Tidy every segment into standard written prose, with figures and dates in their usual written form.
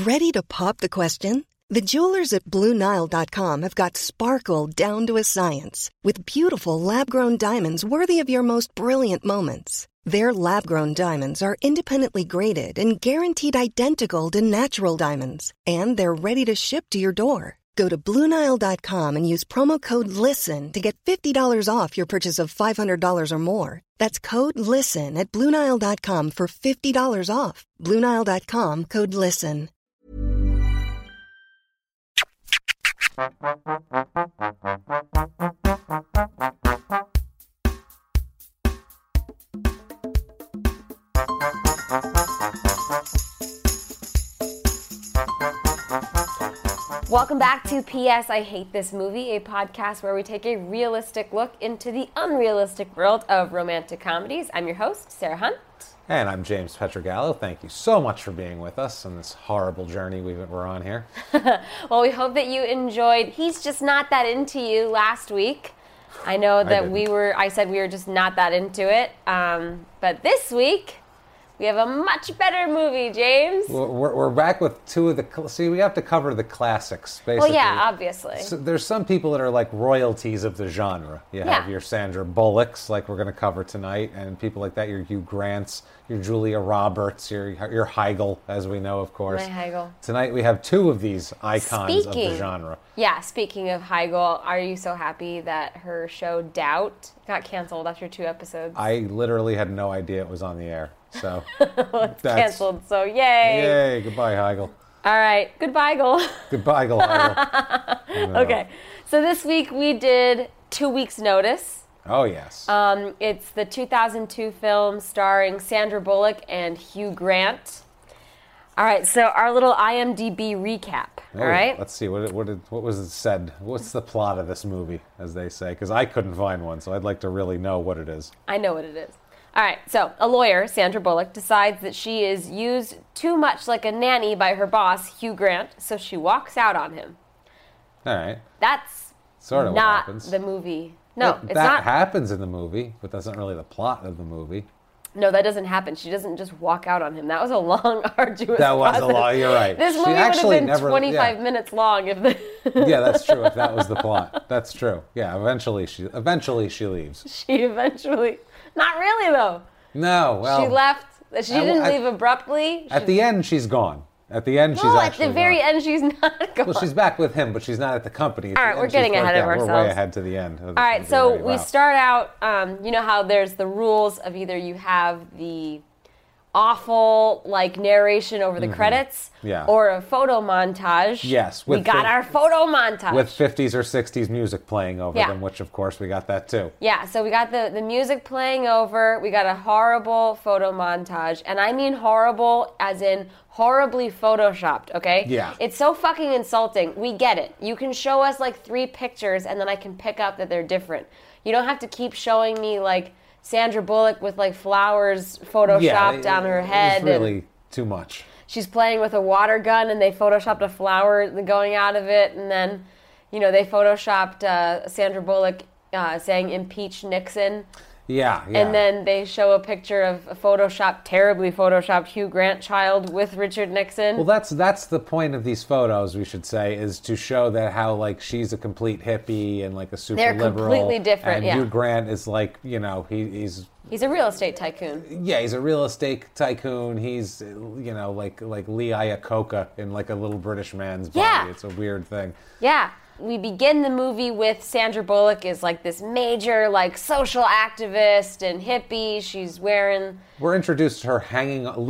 Ready to pop the question? The jewelers at BlueNile.com have got sparkle down to a science with beautiful lab-grown diamonds worthy of your most brilliant moments. Their lab-grown diamonds are independently graded and guaranteed identical to natural diamonds, and they're ready to ship to your door. Go to BlueNile.com and use promo code LISTEN to get $50 off your purchase of $500 or more. That's code LISTEN at BlueNile.com for $50 off. BlueNile.com, code LISTEN. Welcome back to P.S. I Hate This Movie, a podcast where we take a realistic look into the unrealistic world of romantic comedies. I'm your host, Sarah Hunt. And I'm James Petrogallo. Thank you so much for being with us on this horrible journey we're on here. Well, we hope that you enjoyed He's Just Not That Into You last week. I know that I said we were just not that into it. But this week, we have a much better movie, James. We're back with two of the... See, we have to cover the classics, basically. Well, yeah, obviously. So there's some people that are like royalties of the genre. You have your Sandra Bullocks, like we're going to cover tonight, and people like that, your Hugh Grants, your Julia Roberts, your Heigl, as we know, of course. My Heigl. Tonight we have two of these icons of the genre. Yeah, speaking of Heigl, are you so happy that her show Doubt got canceled after 2 episodes? I literally had no idea it was on the air. So it's canceled, so yay. Yay, goodbye, Heigl. All right, goodbye, Heigl. Goodbye, Heigl. Okay, so this week we did 2 Weeks Notice. Oh, yes. It's the 2002 film starring Sandra Bullock and Hugh Grant. All right, so our little IMDb recap, all right? Let's see, what was it said? What's the plot of this movie, as they say? Because I couldn't find one, so I'd like to really know what it is. I know what it is. All right, so a lawyer, Sandra Bullock, decides that she is used too much like a nanny by her boss, Hugh Grant, so she walks out on him. All right. That's sort of not what happens. The movie. No, it's that not. That happens in the movie, but that's not really the plot of the movie. No, that doesn't happen. She doesn't just walk out on him. That was a long, arduous That was process. a long, you're right. This movie would have been 25 minutes long if the... Yeah, that's true, if that was the plot. That's true. Yeah, eventually she leaves. She eventually... Not really, though. No, well... She left. She didn't leave abruptly. At the end, she's gone. At the end, she's actually at the very end, she's not gone. Well, she's back with him, but she's not at the company. All right, we're getting ahead of ourselves. We're way ahead to the end. All right, so we start out, you know how there's the rules of either you have the awful, like, narration over the credits, or a photo montage. Yes. We got our photo montage. With 50s or 60s music playing over them, which, of course, we got that, too. Yeah, so we got the music playing over. We got a horrible photo montage. And I mean horrible as in horribly photoshopped, okay? Yeah. It's so fucking insulting. We get it. You can show us, like, 3 pictures, and then I can pick up that they're different. You don't have to keep showing me, like, Sandra Bullock with, like, flowers photoshopped on her head. It's really too much. She's playing with a water gun, and they photoshopped a flower going out of it, and then, you know, they photoshopped Sandra Bullock saying impeach Nixon. Yeah. And then they show a picture of a terribly photoshopped Hugh Grant child with Richard Nixon. Well, that's the point of these photos, we should say, is to show that how, like, she's a complete hippie and, like, a super liberal. They're completely different, and Hugh Grant is, like, you know, he's a real estate tycoon. Yeah, he's a real estate tycoon. He's, you know, like Lee Iacocca in, like, a little British man's body. Yeah. It's a weird thing. Yeah. We begin the movie with Sandra Bullock is like this major, like, social activist and hippie. She's wearing... We're introduced to her hanging off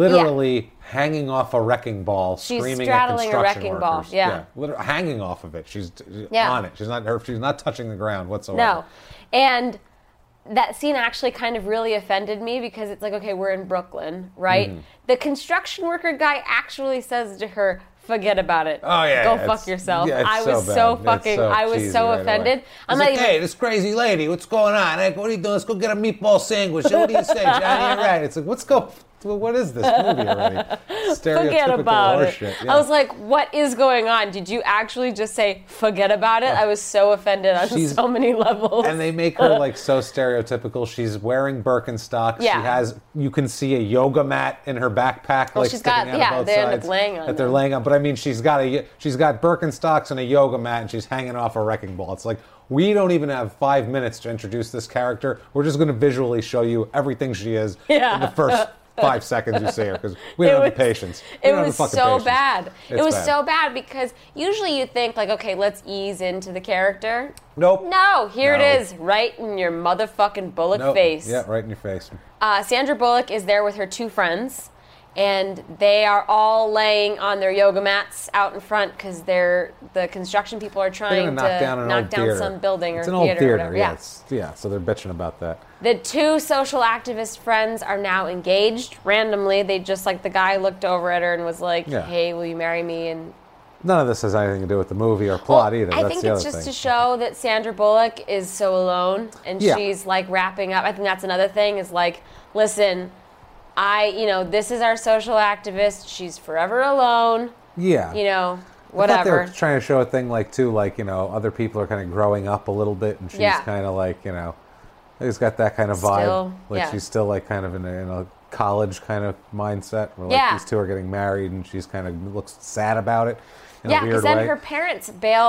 a wrecking ball, screaming at construction workers. She's straddling a wrecking ball, literally hanging off of it. She's on it. She's not touching the ground whatsoever. No. And that scene actually kind of really offended me because it's like, okay, we're in Brooklyn, right? Mm-hmm. The construction worker guy actually says to her, forget about it. Oh, yeah. Go fuck yourself. Yeah, I was so offended. I'm like, hey, this crazy lady, what's going on? Hey, what are you doing? Let's go get a meatball sandwich. What do you say, Johnny? You're right. It's like, let's go what is this movie already? Forget Stereotypical about it. horseshit. Yeah. I was like, what is going on? Did you actually just say, forget about it? I was so offended on so many levels. And they make her like so stereotypical. She's wearing Birkenstocks. Yeah. You can see a yoga mat in her backpack, well, like sticking out of both they sides. end up laying on that they're them. laying on. But I mean, she's got Birkenstocks and a yoga mat, and she's hanging off a wrecking ball. It's like, we don't even have 5 minutes to introduce this character. We're just going to visually show you everything she is in the first 5 seconds you see her, because we don't have the patience. It was so bad. It was bad. so bad because usually you think like, okay, let's ease into the character. Nope. No, here it is, right in your motherfucking Bullock face. Yeah, right in your face. Sandra Bullock is there with her two friends, and they are all laying on their yoga mats out in front because the construction people are trying to knock down some building or theater. It's an old theater, or whatever. yeah. So they're bitching about that. The two social activist friends are now engaged randomly. They just like the guy looked over at her and was like, "Hey, will you marry me?" And none of this has anything to do with the movie or plot either. I think it's just to show that Sandra Bullock is so alone and she's like wrapping up. I think that's another thing is like, listen, this is our social activist. She's forever alone. Yeah. Whatever. I thought they were trying to show a thing like, too, like, other people are kind of growing up a little bit, and she's kind of like, she's got that kind of vibe. She's still like kind of in a college kind of mindset where like these two are getting married, and she's kind of looks sad about it in a weird way. Because then her parents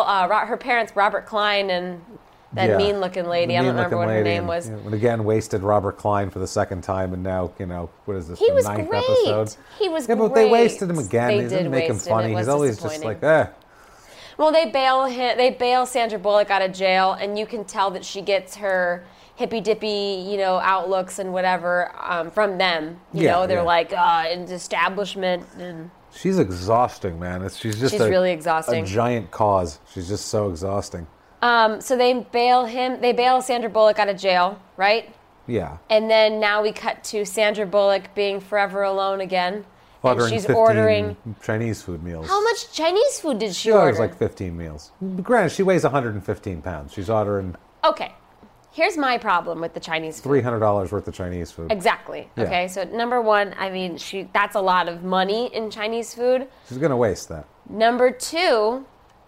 Robert Klein and that mean-looking lady. I don't remember what her name was. And again, wasted Robert Klein for the second time, and now, what is this, the ninth great. episode? He was great. But they wasted him again. They didn't make him funny. He's always just like, Well, they bail Sandra Bullock out of jail, and you can tell that she gets her hippy-dippy, outlooks and whatever from them. They're like, in establishment. And she's exhausting, man. She's really exhausting. A giant cause. She's just so exhausting. So they bail Sandra Bullock out of jail, right? Yeah. And then now we cut to Sandra Bullock being forever alone again. Ordering and she's 15 ordering Chinese food meals. How much Chinese food did she She orders order? like 15 meals. Granted, she weighs 115 pounds. She's ordering... Okay. Here's my problem with the Chinese food. $300 worth of Chinese food. Exactly. Yeah. Okay, so number one, that's a lot of money in Chinese food. She's going to waste that. Number two,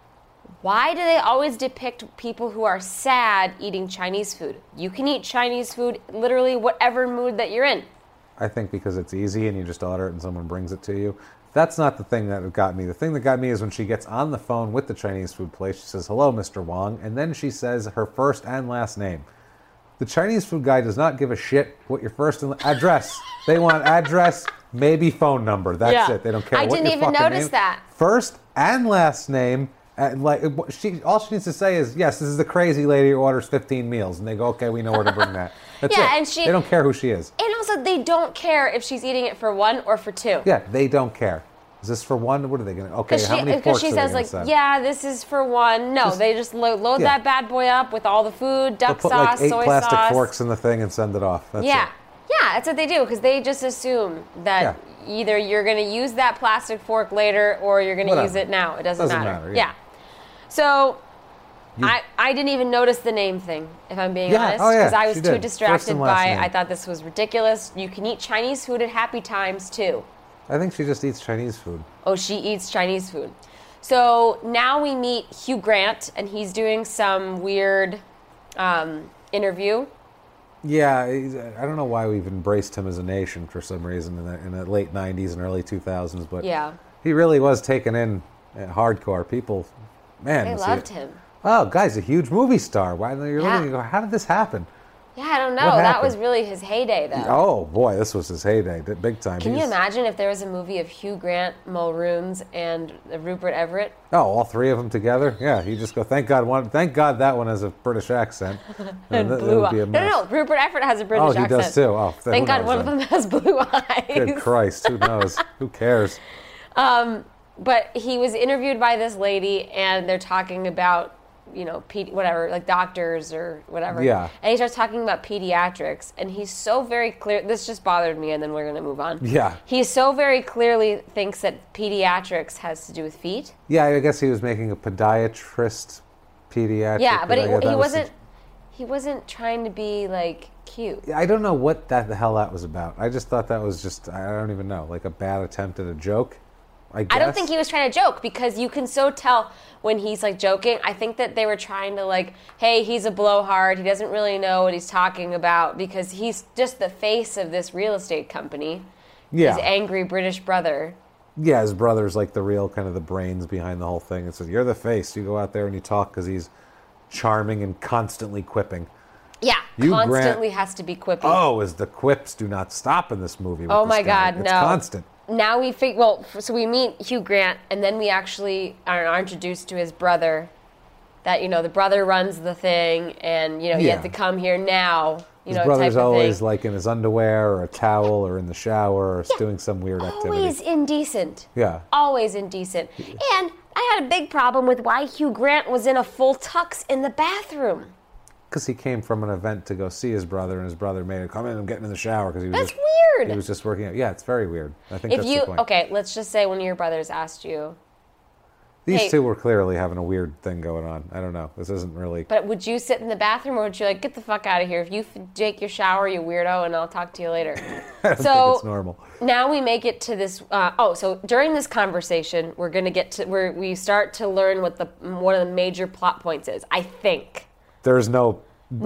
why do they always depict people who are sad eating Chinese food? You can eat Chinese food literally whatever mood that you're in. I think because it's easy and you just order it and someone brings it to you. That's not the thing that got me. The thing that got me is when she gets on the phone with the Chinese food place, she says, "Hello, Mr. Wong," and then she says her first and last name. The Chinese food guy does not give a shit what your first and address. They want address, maybe phone number. That's it. They don't care what your fucking name. I didn't even notice that. First and last name. All she needs to say is, "Yes, this is the crazy lady who orders 15 meals," and they go, "Okay, we know where to bring that." That's it. And they don't care who she is. And also, they don't care if she's eating it for one or for two. Yeah, they don't care. Is this for one? What are they going to? Okay, how many porks Because she says like, send? "Yeah, this is for one." No, they just load that bad boy up with all the food, duck put sauce, like 8 soy plastic sauce. forks in the thing and send it off. That's it. Yeah, that's what they do because they just assume that either you're going to use that plastic fork later or you're going to use it now. It doesn't matter. Yeah. So I didn't even notice the name thing, if I'm being honest, because I was too distracted by. I thought this was ridiculous. You can eat Chinese food at Happy Times too. I think she just eats Chinese food. Oh, she eats Chinese food. So now we meet Hugh Grant, and he's doing some weird interview. Yeah, I don't know why we've embraced him as a nation for some reason in the late 90s and early 2000s, but he really was taken in hardcore. People, man. They loved him. Oh, guy's a huge movie star. Why? You're looking and go, how did this happen? Yeah, I don't know. That was really his heyday, though. Oh, boy, this was his heyday, big time. Can you imagine if there was a movie of Hugh Grant, Mulrooney, and Rupert Everett? Oh, all three of them together? Yeah, you just go, thank God that one has a British accent. And blue eyes. No, Rupert Everett has a British accent. Oh, he does too. Oh, thank God one of them has blue eyes. Good Christ, who knows? Who cares? But he was interviewed by this lady, and they're talking about, whatever, like doctors or whatever. Yeah. And he starts talking about pediatrics, and he's so very clear. This just bothered me, and then we're going to move on. Yeah. He so very clearly thinks that pediatrics has to do with feet. Yeah, I guess he was making a pediatrist pediatric. Yeah, but he wasn't trying to be like cute. I don't know what the hell that was about. I just thought that was just, I don't even know, like a bad attempt at a joke, I guess. I don't think he was trying to joke, because you can so tell when he's like joking. I think that they were trying to like, hey, he's a blowhard. He doesn't really know what he's talking about, because he's just the face of this real estate company. Yeah. His angry British brother. Yeah, his brother's like the real kind of the brains behind the whole thing. It says, you're the face. You go out there and you talk because he's charming and constantly quipping. Yeah, Hugh constantly Grant, has to be quippy. Oh, as the quips do not stop in this movie. With Oh this my guy. God, It's no. constant. Now so we meet Hugh Grant, and then we actually are introduced to his brother. That, the brother runs the thing, and, you have to come here now, His brother's type of always thing. like in his underwear or a towel or in the shower or doing some weird activity. Always indecent. Yeah. Always indecent. And I had a big problem with why Hugh Grant was in a full tux in the bathroom. Because he came from an event to go see his brother, and his brother made him come in and get in the shower because he was That's just, weird. He was just working out. Yeah, it's very weird. I think that's the point. Okay, let's just say one of your brothers asked you, These two were clearly having a weird thing going on. I don't know. This isn't really... but would you sit in the bathroom, or would you like, get the fuck out of here? If you take your shower, you weirdo, and I'll talk to you later. I don't think it's normal. Now we make it to this. So during this conversation, we're gonna get to where we start to learn what one of the major plot points is. I think. There's no.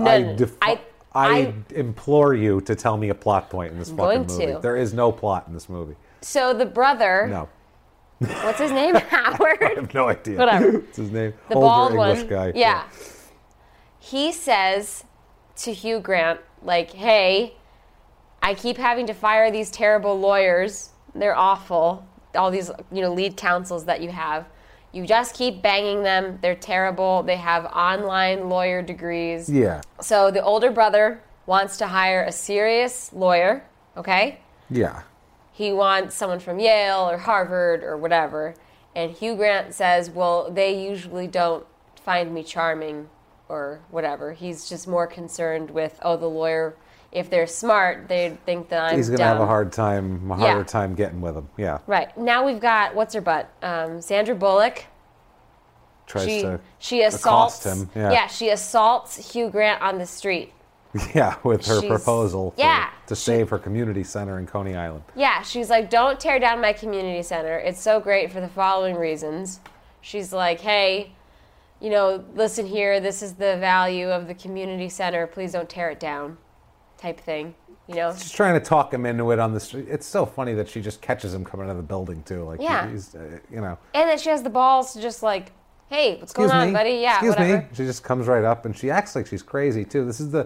I I implore you to tell me a plot point in this fucking movie. There is no plot in this movie. So the brother. No. What's his name? Howard. I have no idea. Whatever. What's his name? The Older bald English one. guy. Yeah. He says to Hugh Grant, like, hey, I keep having to fire these terrible lawyers. They're awful. All these, lead counsels that you have. You just keep banging them. They're terrible. They have online lawyer degrees. Yeah. So the older brother wants to hire a serious lawyer, okay? Yeah. He wants someone from Yale or Harvard or whatever. And Hugh Grant says, well, they usually don't find me charming or whatever. He's just more concerned with, the lawyer, if they're smart, they think that I'm dumb. He's going to have a harder time getting with him. Yeah. Right. Now we've got, what's her butt? Sandra Bullock. She assaults him. Yeah, she assaults Hugh Grant on the street. Yeah, with her proposal to save her community center in Coney Island. Yeah, she's like, don't tear down my community center. It's so great for the following reasons. She's like, hey, listen here, this is the value of the community center. Please don't tear it down, type thing. She's trying to talk him into it on the street. It's so funny that she just catches him coming out of the building, too. Like, he's, And then she has the balls to just like, hey, what's going on, buddy? Yeah, Excuse whatever. me. She just comes right up, and she acts like she's crazy, too. This is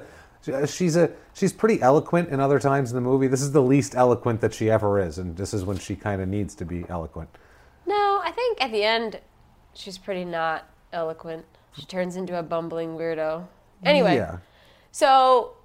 she's pretty eloquent in other times in the movie. This is the least eloquent that she ever is, and this is when she kind of needs to be eloquent. No, I think at the end, she's pretty not eloquent. She turns into a bumbling weirdo. Anyway, so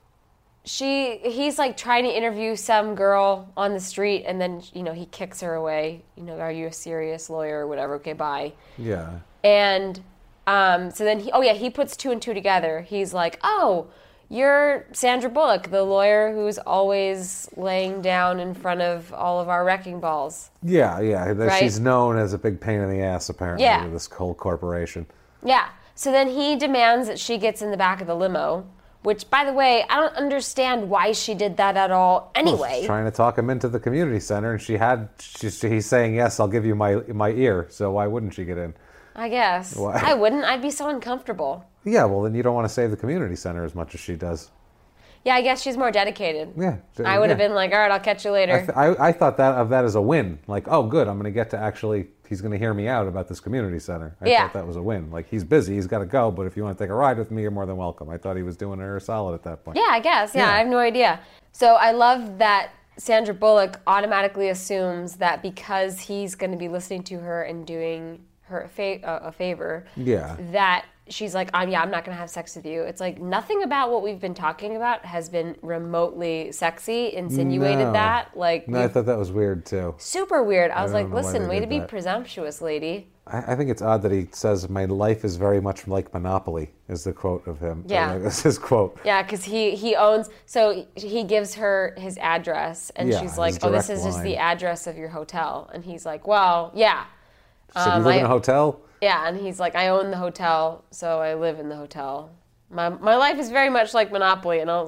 he's like trying to interview some girl on the street, and then he kicks her away. Are you a serious lawyer or whatever? Okay, bye. Yeah. And so then he puts two and two together. He's like, oh, you're Sandra Bullock, the lawyer who's always laying down in front of all of our wrecking balls. Yeah. Right? She's known as a big pain in the ass, apparently, to this whole corporation. Yeah. So then he demands that she gets in the back of the limo, which, by the way, I don't understand why she did that at all anyway. Well, she's trying to talk him into the community center, and he's saying, yes, I'll give you my ear, so why wouldn't she get in? I guess. Why? I wouldn't. I'd be so uncomfortable. Yeah, well, then you don't want to save the community center as much as she does. Yeah, I guess she's more dedicated. Yeah. I would have been like, all right, I'll catch you later. I thought of that as a win. Like, oh, good, I'm going to get to he's going to hear me out about this community center. I thought that was a win. Like, he's busy, he's got to go, but if you want to take a ride with me, you're more than welcome. I thought he was doing her a solid at that point. Yeah, I guess. Yeah, I have no idea. So I love that Sandra Bullock automatically assumes that because he's going to be listening to her and doing her a favor, that she's like, I'm not going to have sex with you. It's like nothing about what we've been talking about has been remotely sexy, insinuated that. Like, no, I thought that was weird, too. Super weird. I was like, listen, way to be presumptuous, lady. I think it's odd that he says, my life is very much like Monopoly, is the quote of him. Yeah. That's his quote. Yeah, because he owns, so he gives her his address, and she's like, oh, this is just the address of your hotel. And he's like, well, yeah. So you live in a hotel? Yeah, and he's like, I own the hotel, so I live in the hotel. My life is very much like Monopoly. And I was like,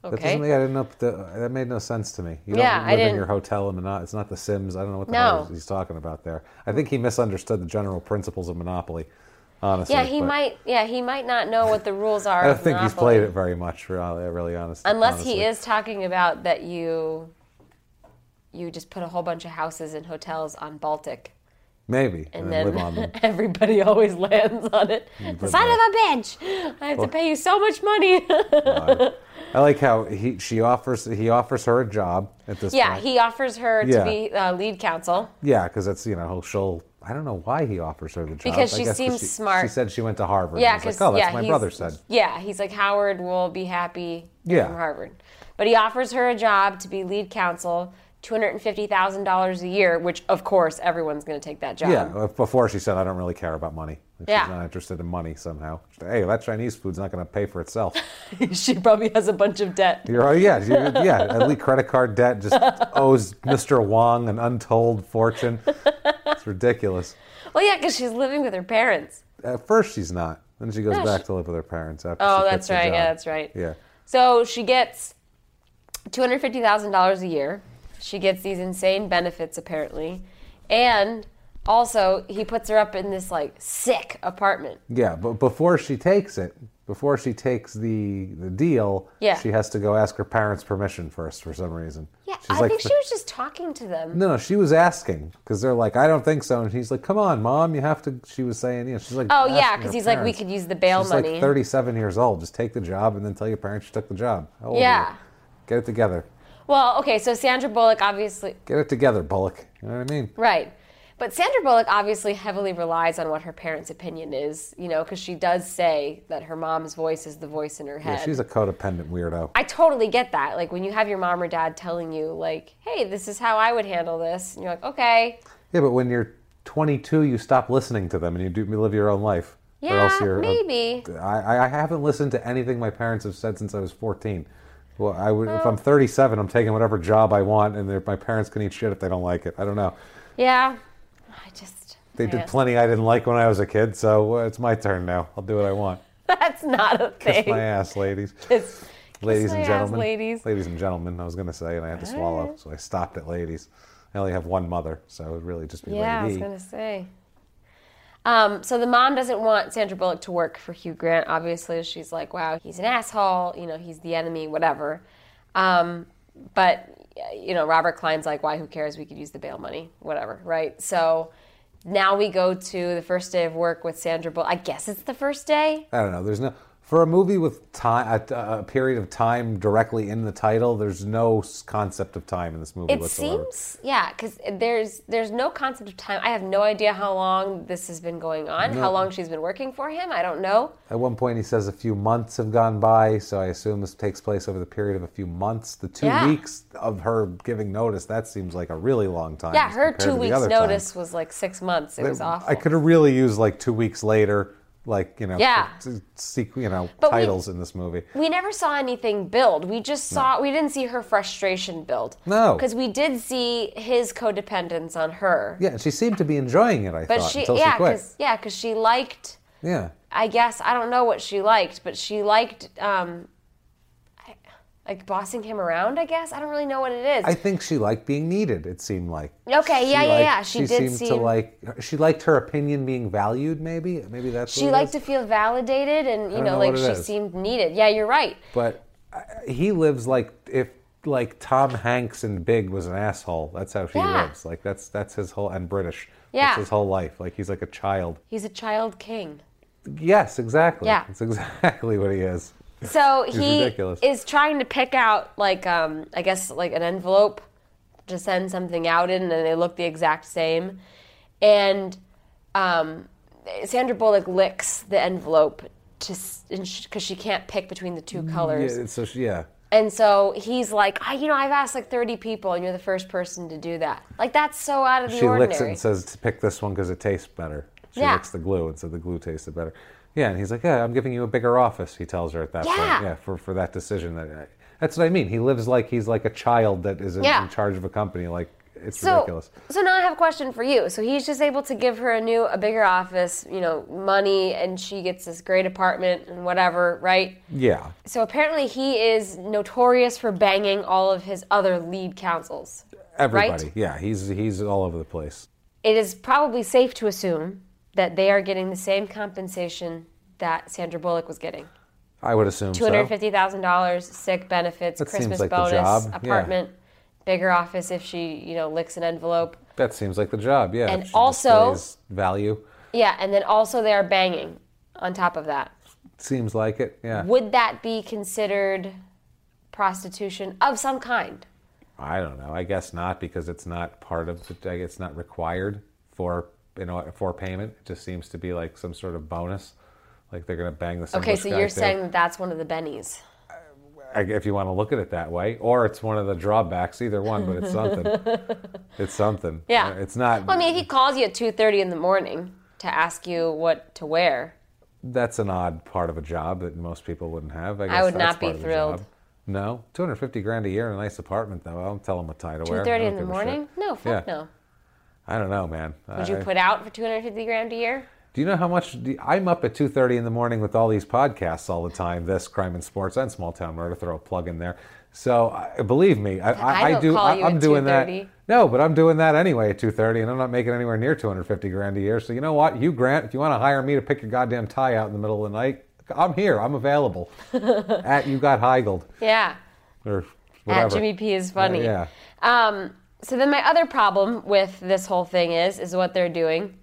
Okay. I didn't know that made no sense to me. You Yeah, don't I live in didn't- your hotel in Monopoly. It's not The Sims. I don't know what the hell he's talking about there. I think he misunderstood the general principles of Monopoly. Honestly, Yeah, he might. Yeah, he might not know what the rules are. I don't of think he's Monopoly. played it very much. Really honest. Unless honestly. he is talking about that you just put a whole bunch of houses and hotels on Baltic. Maybe, And then then live on them. everybody always lands on it. Son of a bitch! I have to pay you so much money. I like how he offers her a job at this Yeah, point. he offers her Yeah. to be lead counsel. Yeah, because it's she'll. I don't know why he offers her the job. Because I she guess seems smart. She said she went to Harvard. Yeah, I was because like, that's my brother said. Yeah, he's like, Howard will be happy Yeah. from Harvard. But he offers her a job to be lead counsel, $250,000 a year, which of course everyone's going to take that job. Yeah, before she said, I don't really care about money. Like, Yeah. She's not interested in money somehow. She said, hey, that Chinese food's not going to pay for itself. She probably has a bunch of debt. Elite credit card debt just owes Mr. Wong an untold fortune. It's ridiculous. Well, yeah, because she's living with her parents. At first, she's not. Then she goes back to live with her parents after Oh, she quits that's the right. job. Yeah, that's right. Yeah. So she gets $250,000 a year. She gets these insane benefits, apparently. And also, he puts her up in this, like, sick apartment. Yeah, but before she takes the deal, Yeah. she has to go ask her parents' permission first for some reason. Yeah, She's I like, think she was just talking to them. No, she was asking because they're like, I don't think so, and he's like, come on, Mom, you have to. She was saying, she's like, Oh, yeah, asking because her he's like, we parents. could use the bail She's money. like 37 years old. Just take the job and then tell your parents you took the job. How old are Yeah. you? Get it together. Well, okay, so Sandra Bullock obviously... Get it together, Bullock. You know what I mean? Right. But Sandra Bullock obviously heavily relies on what her parents' opinion is, because she does say that her mom's voice is the voice in her head. Yeah, she's a codependent weirdo. I totally get that. Like, when you have your mom or dad telling you, like, hey, this is how I would handle this, and you're like, okay. Yeah, but when you're 22, you stop listening to them and you live your own life. Or Yeah, else you're maybe. I haven't listened to anything my parents have said since I was 14. Well, if I'm 37, I'm taking whatever job I want, and my parents can eat shit if they don't like it. I don't know. Yeah. They did plenty I didn't like when I was a kid, so it's my turn now. I'll do what I want. That's not a thing. Kiss my ass, ladies. Ladies and gentlemen. Ladies and gentlemen, I was going to say, and I had to swallow, so I stopped at ladies. I only have one mother, so it would really just be lady. Yeah, I was going to say. So the mom doesn't want Sandra Bullock to work for Hugh Grant. Obviously, she's like, wow, he's an asshole. He's the enemy, whatever. But, Robert Klein's like, why, who cares? We could use the bail money, whatever, right? So now we go to the first day of work with Sandra Bullock. I guess it's the first day. I don't know. There's no... For a movie with time, a period of time directly in the title, there's no concept of time in this movie whatsoever. Seems, yeah, because there's no concept of time. I have no idea how long this has been going on, how long she's been working for him. I don't know. At one point, he says a few months have gone by, so I assume this takes place over the period of a few months. The 2 weeks of her giving notice, that seems like a really long time. Yeah, her 2 weeks notice was like 6 months. It was awful. I could have really used like 2 weeks later. Titles in this movie. We never saw anything build. We just saw, we didn't see her frustration build. No. Because we did see his codependence on her. Yeah, and she seemed to be enjoying it, I thought, until she quit. Because she liked, I guess, I don't know what she liked, but she liked, like bossing him around, I guess. I don't really know what it is. I think she liked being needed, it seemed like. Okay, yeah. She liked her opinion being valued, maybe. Maybe that's what she liked to feel validated and, she seemed needed. Yeah, you're right. But he lives like if Tom Hanks in Big was an asshole. That's how she lives. Like that's his whole, and British. Yeah. That's his whole life. Like he's like a child. He's a child king. Yes, exactly. Yeah. That's exactly what he is. So he ridiculous. is trying to pick out, like, I guess, like an envelope to send something out in, and they look the exact same. And Sandra Bullock licks the envelope because she can't pick between the two colors. Yeah. And so he's like, I've asked like 30 people, and you're the first person to do that. Like, that's so out of the ordinary. She licks it and says to pick this one because it tastes better. She licks the glue and said the glue tasted better. Yeah, and he's like, I'm giving you a bigger office, he tells her at that point. Yeah, for that decision. That's what I mean. He lives like he's like a child that is in charge of a company. Like, It's ridiculous. So now I have a question for you. So he's just able to give her a bigger office, money, and she gets this great apartment and whatever, right? Yeah. So apparently he is notorious for banging all of his other lead counsels. Everybody, right? yeah. He's all over the place. It is probably safe to assume that they are getting the same compensation that Sandra Bullock was getting. I would assume $250,000, sick benefits, that Christmas seems like bonus, the job. apartment, bigger office if she, licks an envelope. That seems like the job, yeah. And also, value. Yeah, and then also they are banging on top of that. Seems like it, yeah. Would that be considered prostitution of some kind? I don't know. I guess not, because it's not part of it's not required for payment. It just seems to be like some sort of bonus. Like they're going to bang the English Okay, so guy you're too. saying that that's one of the bennies. If you want to look at it that way, or it's one of the drawbacks, either one, but it's something. It's something. Yeah. It's not. Well, I mean, if he calls you at 2:30 in the morning to ask you what to wear. That's an odd part of a job that most people wouldn't have. I guess I would that's not be part of the thrilled. job. No, $250,000 a year in a nice apartment, though. I'll tell them what tie to wear. 2:30 I don't in the give a morning? shit. No, fuck Yeah. no. I don't know, man. Would you put out for $250,000 a year? Do you know how much? I'm up at 2:30 in the morning with all these podcasts all the time. This, Crime and Sports, and Small Town Murder. Throw a plug in there. So believe me, I don't do. call you I'm at doing 2:30. that. No, but I'm doing that anyway at 2:30, and I'm not making anywhere near $250,000 a year. So you know what, Hugh Grant, if you want to hire me to pick your goddamn tie out in the middle of the night, I'm here. I'm available. At You Got Heigled. Yeah. Or whatever. At Jimmy P is funny. Yeah. So then my other problem with this whole thing is what they're doing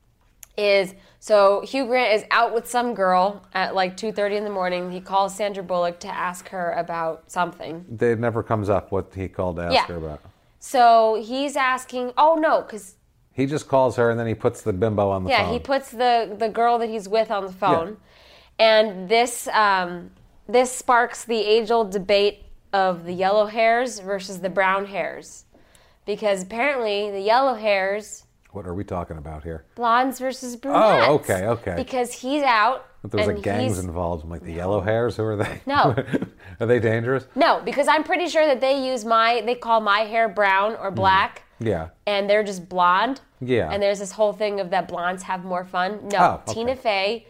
is, so Hugh Grant is out with some girl at like 2:30 in the morning. He calls Sandra Bullock to ask her about something. It never comes up what he called to ask her about. So he's asking, because... He just calls her and then he puts the bimbo on the phone. Yeah, he puts the girl that he's with on the phone. Yeah. And this sparks the age-old debate of the yellow hairs versus the brown hairs. Because apparently the yellow hairs... What are we talking about here? Blondes versus brunettes. Oh, okay. Because he's out. But there's like gangs involved. I'm like, the yellow hairs? Who are they? No. Are they dangerous? No, because I'm pretty sure that they call my hair brown or black. Yeah. And they're just blonde. Yeah. And there's this whole thing of that blondes have more fun. No, Oh, okay. Tina Fey,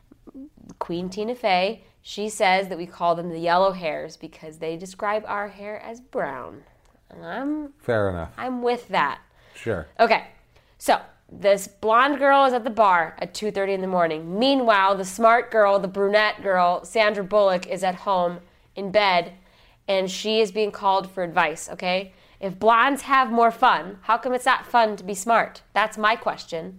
Queen Tina Fey, she says that we call them the yellow hairs because they describe our hair as brown. And Fair enough. I'm with that. Sure. Okay, so this blonde girl is at the bar at 2:30 in the morning. Meanwhile, the smart girl, the brunette girl, Sandra Bullock, is at home in bed, and she is being called for advice, okay? If blondes have more fun, how come it's not fun to be smart? That's my question.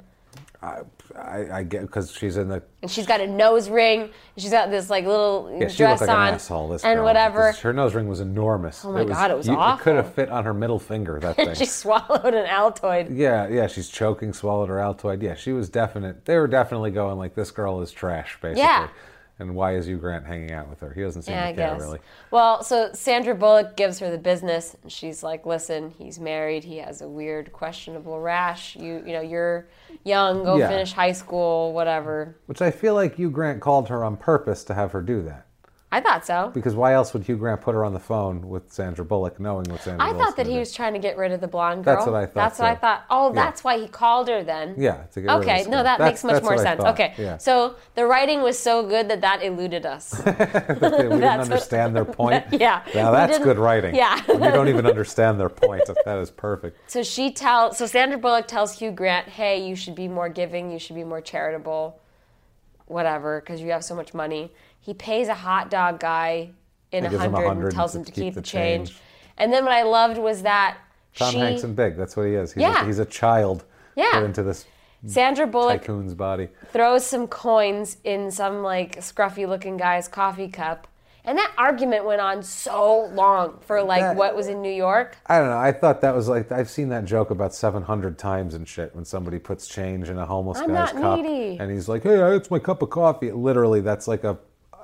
I get, because she's in the... And she's got a nose ring, and she's got this like little Yeah, she dress looked like on, an asshole, this and girl. whatever. Her nose ring was enormous. Oh my God, it was It awful. could have fit on her middle finger, that thing. She swallowed an Altoid. Yeah, she's choking, swallowed her Altoid. Yeah, she was definite. They were definitely going like, this girl is trash, basically. Yeah. And why is Hugh Grant hanging out with her? He doesn't seem Yeah, to I care, guess. really. Well, so Sandra Bullock gives her the business, and she's like, "Listen, he's married. He has a weird, questionable rash. You're young. Go Yeah. finish high school, whatever." Which I feel like Hugh Grant called her on purpose to have her do that. I thought so. Because why else would Hugh Grant put her on the phone with Sandra Bullock, knowing what Sandra I Bullock's thought that gonna he do? was trying to get rid of the blonde girl. That's what I thought, That's what too. I thought. Oh, Yeah. that's why he called her then. Yeah, to get rid of Okay, this no, girl. that makes much That's more what I sense. thought, Okay, yeah. so the writing was so good that eluded us. We didn't understand their point. Yeah. Now We that's didn't- good writing. Yeah. When you don't even understand their point. That is perfect. So Sandra Bullock tells Hugh Grant, "Hey, you should be more giving. You should be more charitable, whatever, because you have so much money." He pays a hot dog guy in He gives him 100 100 and tells to him to keep keep the the change. change. And then what I loved was that Tom Hanks and Big. That's what he is. Yeah. He's a child Yeah. put into this Sandra Bullock tycoon's body. throws some coins in some like scruffy-looking guy's coffee cup. And that argument went on so long for what was in New York. I don't know. I thought that was like, I've seen that joke about 700 times and shit when somebody puts change in a homeless I'm guy's not cup. needy. And he's like, hey, it's my cup of coffee. Literally, that's like a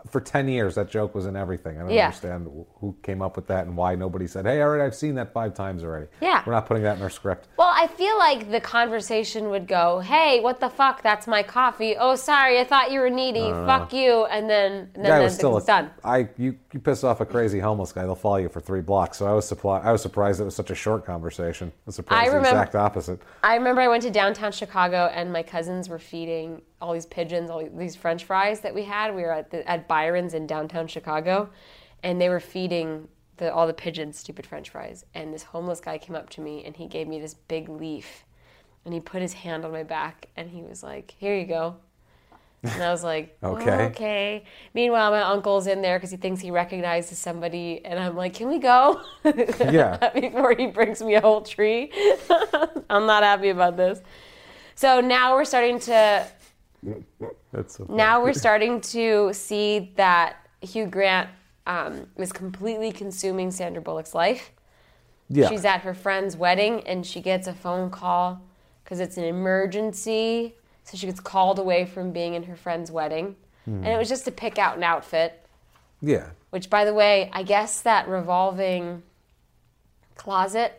for 10 years, that joke was in everything. I don't understand who came up with that and why nobody said, hey, all right, I've seen that 5 times already. Yeah. We're not putting that in our script. Well, I feel like the conversation would go, hey, what the fuck? That's my coffee. Oh, sorry, I thought you were needy. Fuck you. And then it's done. You piss off a crazy homeless guy, they'll follow you for 3 blocks. So I was surprised it was such a short conversation. I was surprised the exact opposite. I remember I went to downtown Chicago and my cousins were feeding all these pigeons, all these French fries that we had. We were at Byron's in downtown Chicago, and they were feeding all the pigeons stupid French fries. And this homeless guy came up to me and he gave me this big leaf, and he put his hand on my back and he was like, "Here you go." And I was like, okay. Oh, okay. Meanwhile, my uncle's in there because he thinks he recognizes somebody, and I'm like, can we go? Yeah. Before he brings me a whole tree. I'm not happy about this. So now we're starting to. That's so funny. Now we're starting to see that Hugh Grant is completely consuming Sandra Bullock's life. Yeah. She's at her friend's wedding, and she gets a phone call because it's an emergency. So she gets called away from being in her friend's wedding. And it was just to pick out an outfit. Yeah. Which, by the way, I guess that revolving closet,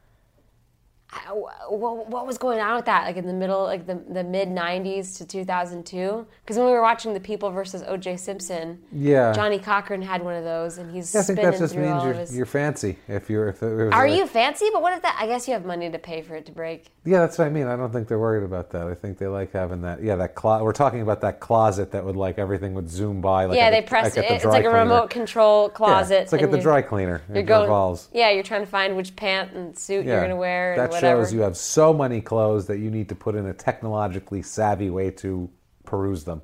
what was going on with that? Like in the middle, like the mid-90s to 2002? Because when we were watching The People versus O.J. Simpson, Johnny Cochran had one of those, and he's spinning through all of his... I think that just means you're fancy. Are you fancy? But what if that... I guess you have money to pay for it to break. Yeah, that's what I mean. I don't think they're worried about that. I think they like having that... Yeah, that closet. We're talking about that closet that would, like, everything would zoom by. Like they press it. It's like a remote control closet. Yeah, it's like at the dry cleaner. It revolves. Yeah, you're trying to find which pant and suit you're going to wear and whatever. That shows you have so many clothes that you need to put in a technologically savvy way to peruse them,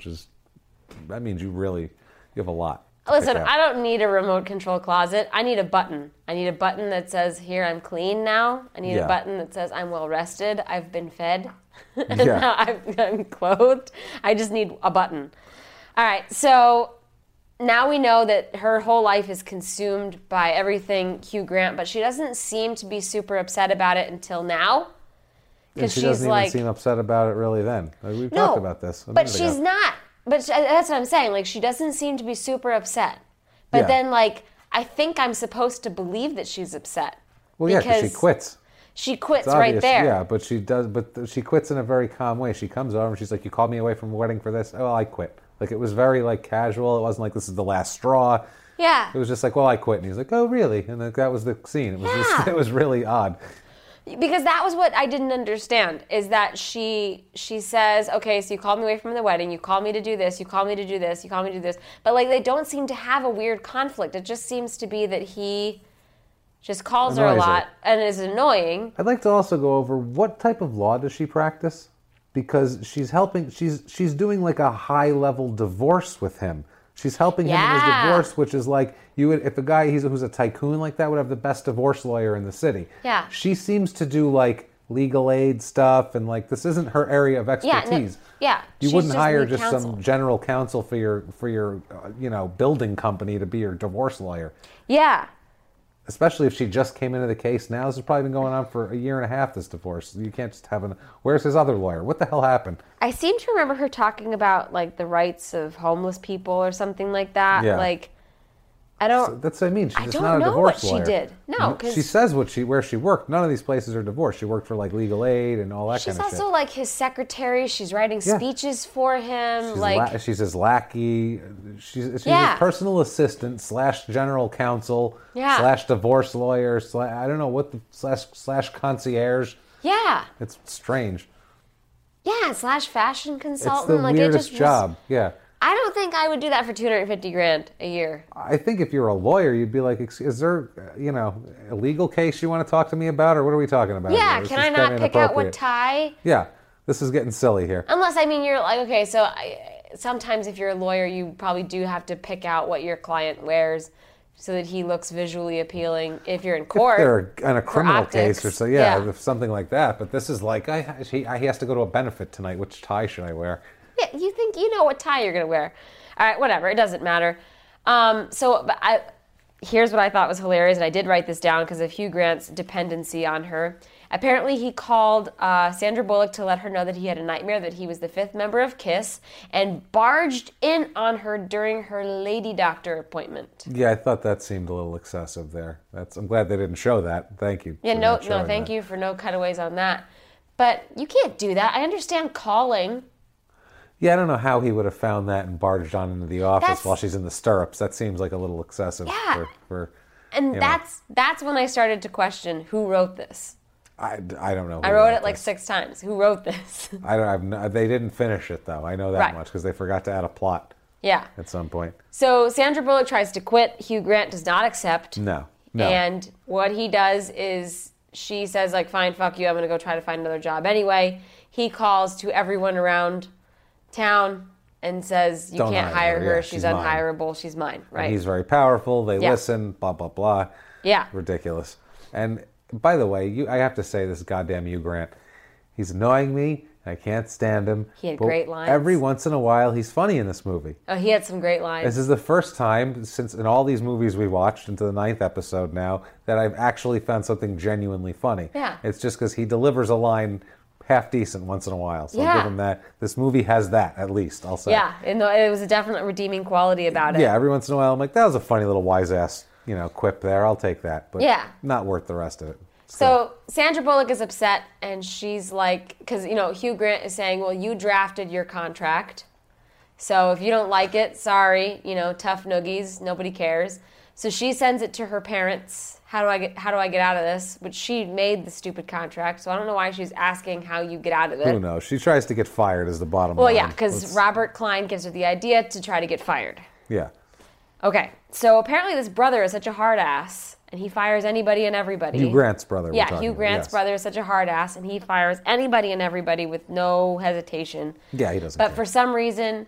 that means you have a lot. Listen, I don't need a remote control closet. I need a button. I need a button that says, here, I'm clean now. I need a button that says, I'm well rested. I've been fed. And now I'm clothed. I just need a button. All right, so now we know that her whole life is consumed by everything Hugh Grant, but she doesn't seem to be super upset about it until now. And she doesn't even seem upset about it really then. We've talked about this. But she's not. But that's what I'm saying. Like, she doesn't seem to be super upset. But then, like, I think I'm supposed to believe that she's upset. Well, yeah, because she quits. She quits right there. Yeah, but she does. But she quits in a very calm way. She comes over and she's like, "You called me away from a wedding for this? Oh, I quit." Like, it was very, like, casual. It wasn't like this is the last straw. Yeah. It was just like, "Well, I quit." And he's like, "Oh, really?" And that was the scene. It was it was really odd. Because that was what I didn't understand, is that she says, okay, so you called me away from the wedding, you called me to do this, you called me to do this, you called me to do this. But, like, they don't seem to have a weird conflict. It just seems to be that he just calls her a lot and is annoying. I'd like to also go over what type of law does she practice? Because she's doing, like, a high-level divorce with him. She's helping him in his divorce, which is like, if a guy who's a tycoon like that would have the best divorce lawyer in the city. Yeah. She seems to do, like, legal aid stuff, and, like, this isn't her area of expertise. You wouldn't hire just some general counsel for your building company to be your divorce lawyer. Yeah. Especially if she just came into the case now. This has probably been going on for a year and a half, this divorce. You can't just have where's his other lawyer? What the hell happened? I seem to remember her talking about, like, the rights of homeless people or something like that. Yeah. Like, I don't... That's what I mean. She's I not a divorce lawyer. I don't know what she did. No, because... She says where she worked. None of these places are divorced. She worked for, like, legal aid and all that kind of shit. She's also, like, his secretary. She's writing speeches for him. She's his lackey. She's his personal assistant / general counsel / divorce lawyer / I don't know what the / concierge. Yeah. It's strange. Yeah, / fashion consultant. It's the weirdest job. Yeah. I don't think I would do that for $250,000 a year. I think if you're a lawyer, you'd be like, is there, a legal case you want to talk to me about, or what are we talking about? Yeah, can I not pick out what tie? Yeah, this is getting silly here. Unless, you're like, okay, so sometimes if you're a lawyer, you probably do have to pick out what your client wears so that he looks visually appealing if you're in court. If they're in a criminal case or so, if something like that. But this is like, he has to go to a benefit tonight. Which tie should I wear? Yeah, you think you know what tie you're going to wear. All right, whatever. It doesn't matter. Here's what I thought was hilarious, and I did write this down because of Hugh Grant's dependency on her. Apparently, he called Sandra Bullock to let her know that he had a nightmare, that he was the 5th member of KISS, and barged in on her during her lady doctor appointment. Yeah, I thought that seemed a little excessive there. I'm glad they didn't show that. Thank you. Yeah, thank you for no cutaways on that. But you can't do that. I understand calling. Yeah, I don't know how he would have found that and barged on into the office while she's in the stirrups. That seems like a little excessive. Yeah. And that's when I started to question who wrote this. I don't know. I wrote it like 6 times. Who wrote this? They didn't finish it, though. I know that much because they forgot to add a plot. Yeah. At some point. So Sandra Bullock tries to quit. Hugh Grant does not accept. No. And what he does is she says, like, fine, fuck you. I'm going to go try to find another job anyway. He calls to everyone around town and says, you can't hire her. Yeah, she's unhireable. Mine. She's mine, right? And he's very powerful. They listen, blah, blah, blah. Yeah. Ridiculous. And by the way, I have to say this goddamn Hugh Grant. He's annoying me. I can't stand him. He had great lines. Every once in a while, he's funny in this movie. Oh, he had some great lines. This is the first time since in all these movies we watched, into the 9th episode now, that I've actually found something genuinely funny. Yeah. It's just because he delivers a line half decent once in a while. So I'll give him that. This movie has that, at least, I'll say. Yeah, it was a definite redeeming quality about it. Yeah, every once in a while I'm like, that was a funny little wise-ass, quip there. I'll take that. But not worth the rest of it. So Sandra Bullock is upset, and she's like, because, Hugh Grant is saying, well, you drafted your contract. So if you don't like it, sorry, tough noogies, nobody cares. So she sends it to her parents. How do I get out of this? But she made the stupid contract, so I don't know why she's asking how you get out of it. Who knows? She tries to get fired is the bottom line. Well, yeah, because Robert Klein gives her the idea to try to get fired. Yeah. Okay, so apparently this brother is such a hard ass, and he fires anybody and everybody. Hugh Grant's brother. Yeah, Hugh Grant's brother is such a hard ass, and he fires anybody and everybody with no hesitation. Yeah, he doesn't care. But for some reason,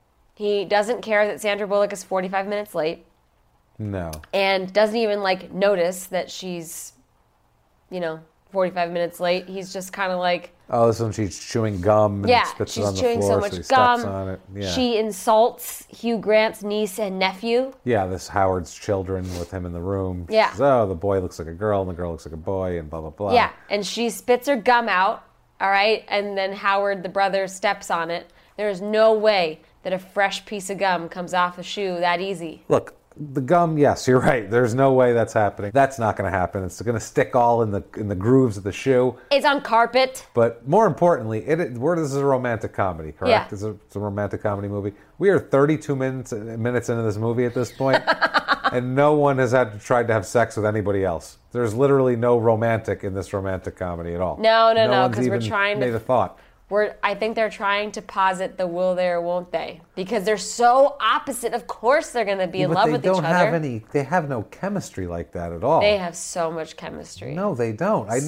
he doesn't care that Sandra Bullock is 45 minutes late. No. And doesn't even, notice that she's, 45 minutes late. He's just kind of like... Oh, this one she's chewing gum and spits it on the floor, so much so he gum. steps on it. Yeah. She insults Hugh Grant's niece and nephew. Yeah, this Howard's children with him in the room. Yeah. She says, the boy looks like a girl and the girl looks like a boy and blah, blah, blah. Yeah, and she spits her gum out, all right? And then Howard, the brother, steps on it. There is no way that a fresh piece of gum comes off a shoe that easy. Look, the gum, yes, you're right. There's no way that's happening. That's not going to happen. It's going to stick all in the grooves of the shoe. It's on carpet. But more importantly, this is a romantic comedy, correct? Yeah. It's a romantic comedy movie. We are 32 minutes into this movie at this point, and no one has tried to have sex with anybody else. There's literally no romantic in this romantic comedy at all. No, because we're trying to... made a thought. I think they're trying to posit the will they or won't they, because they're so opposite. Of course they're going to be in love with each other. They have no chemistry like that at all. They have so much chemistry. No, they don't. Much.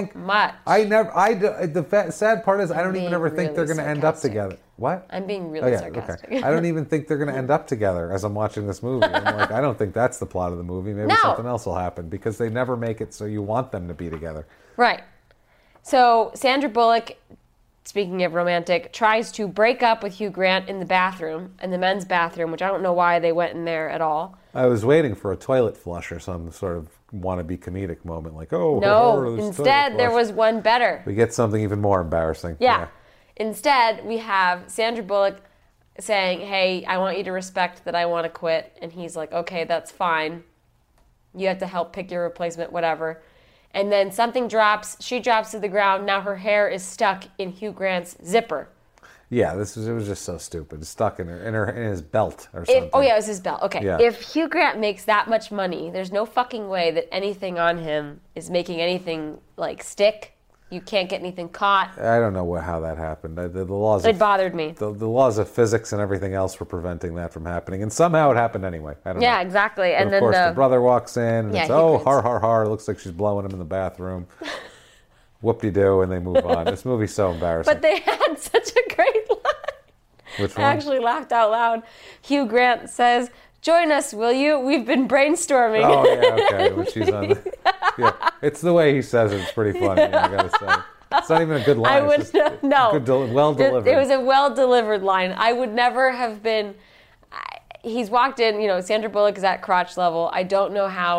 The sad part is I don't even ever think they're going to end up together. What? I'm being really sarcastic. Okay. I don't even think they're going to end up together as I'm watching this movie. I'm like, I don't think that's the plot of the movie. Maybe something else will happen, because they never make it so you want them to be together. Right. So Sandra Bullock, speaking of romantic, tries to break up with Hugh Grant in the men's bathroom, which I don't know why they went in there at all. I was waiting for a toilet flush or some sort of wannabe comedic moment, like, no, instead there was one better. We get something even more embarrassing. Yeah. Instead, we have Sandra Bullock saying, hey, I want you to respect that I want to quit. And he's like, okay, that's fine. You have to help pick your replacement, whatever. And then something drops. She drops to the ground. Now her hair is stuck in Hugh Grant's zipper. Yeah, it was just so stupid. It's stuck in his belt or something. It was his belt. Okay. Yeah. If Hugh Grant makes that much money, there's no fucking way that anything on him is making anything stick. You can't get anything caught. I don't know how that happened. The laws. It bothered me. The laws of physics and everything else were preventing that from happening, and somehow it happened anyway. I don't know. Yeah, exactly. But and of then course, the brother walks in, and it's har har har. It looks like she's blowing him in the bathroom. Whoop-de-doo, and they move on. This movie's so embarrassing. But they had such a great line. Which one? I actually laughed out loud. Hugh Grant says, "Join us, will you? We've been brainstorming." Oh yeah, okay. When she's on it's the way he says it. It's pretty funny. I gotta say. It's not even a good line. Well delivered. It was a well-delivered line. I would never have been... He's walked in, Sandra Bullock is at crotch level. I don't know how,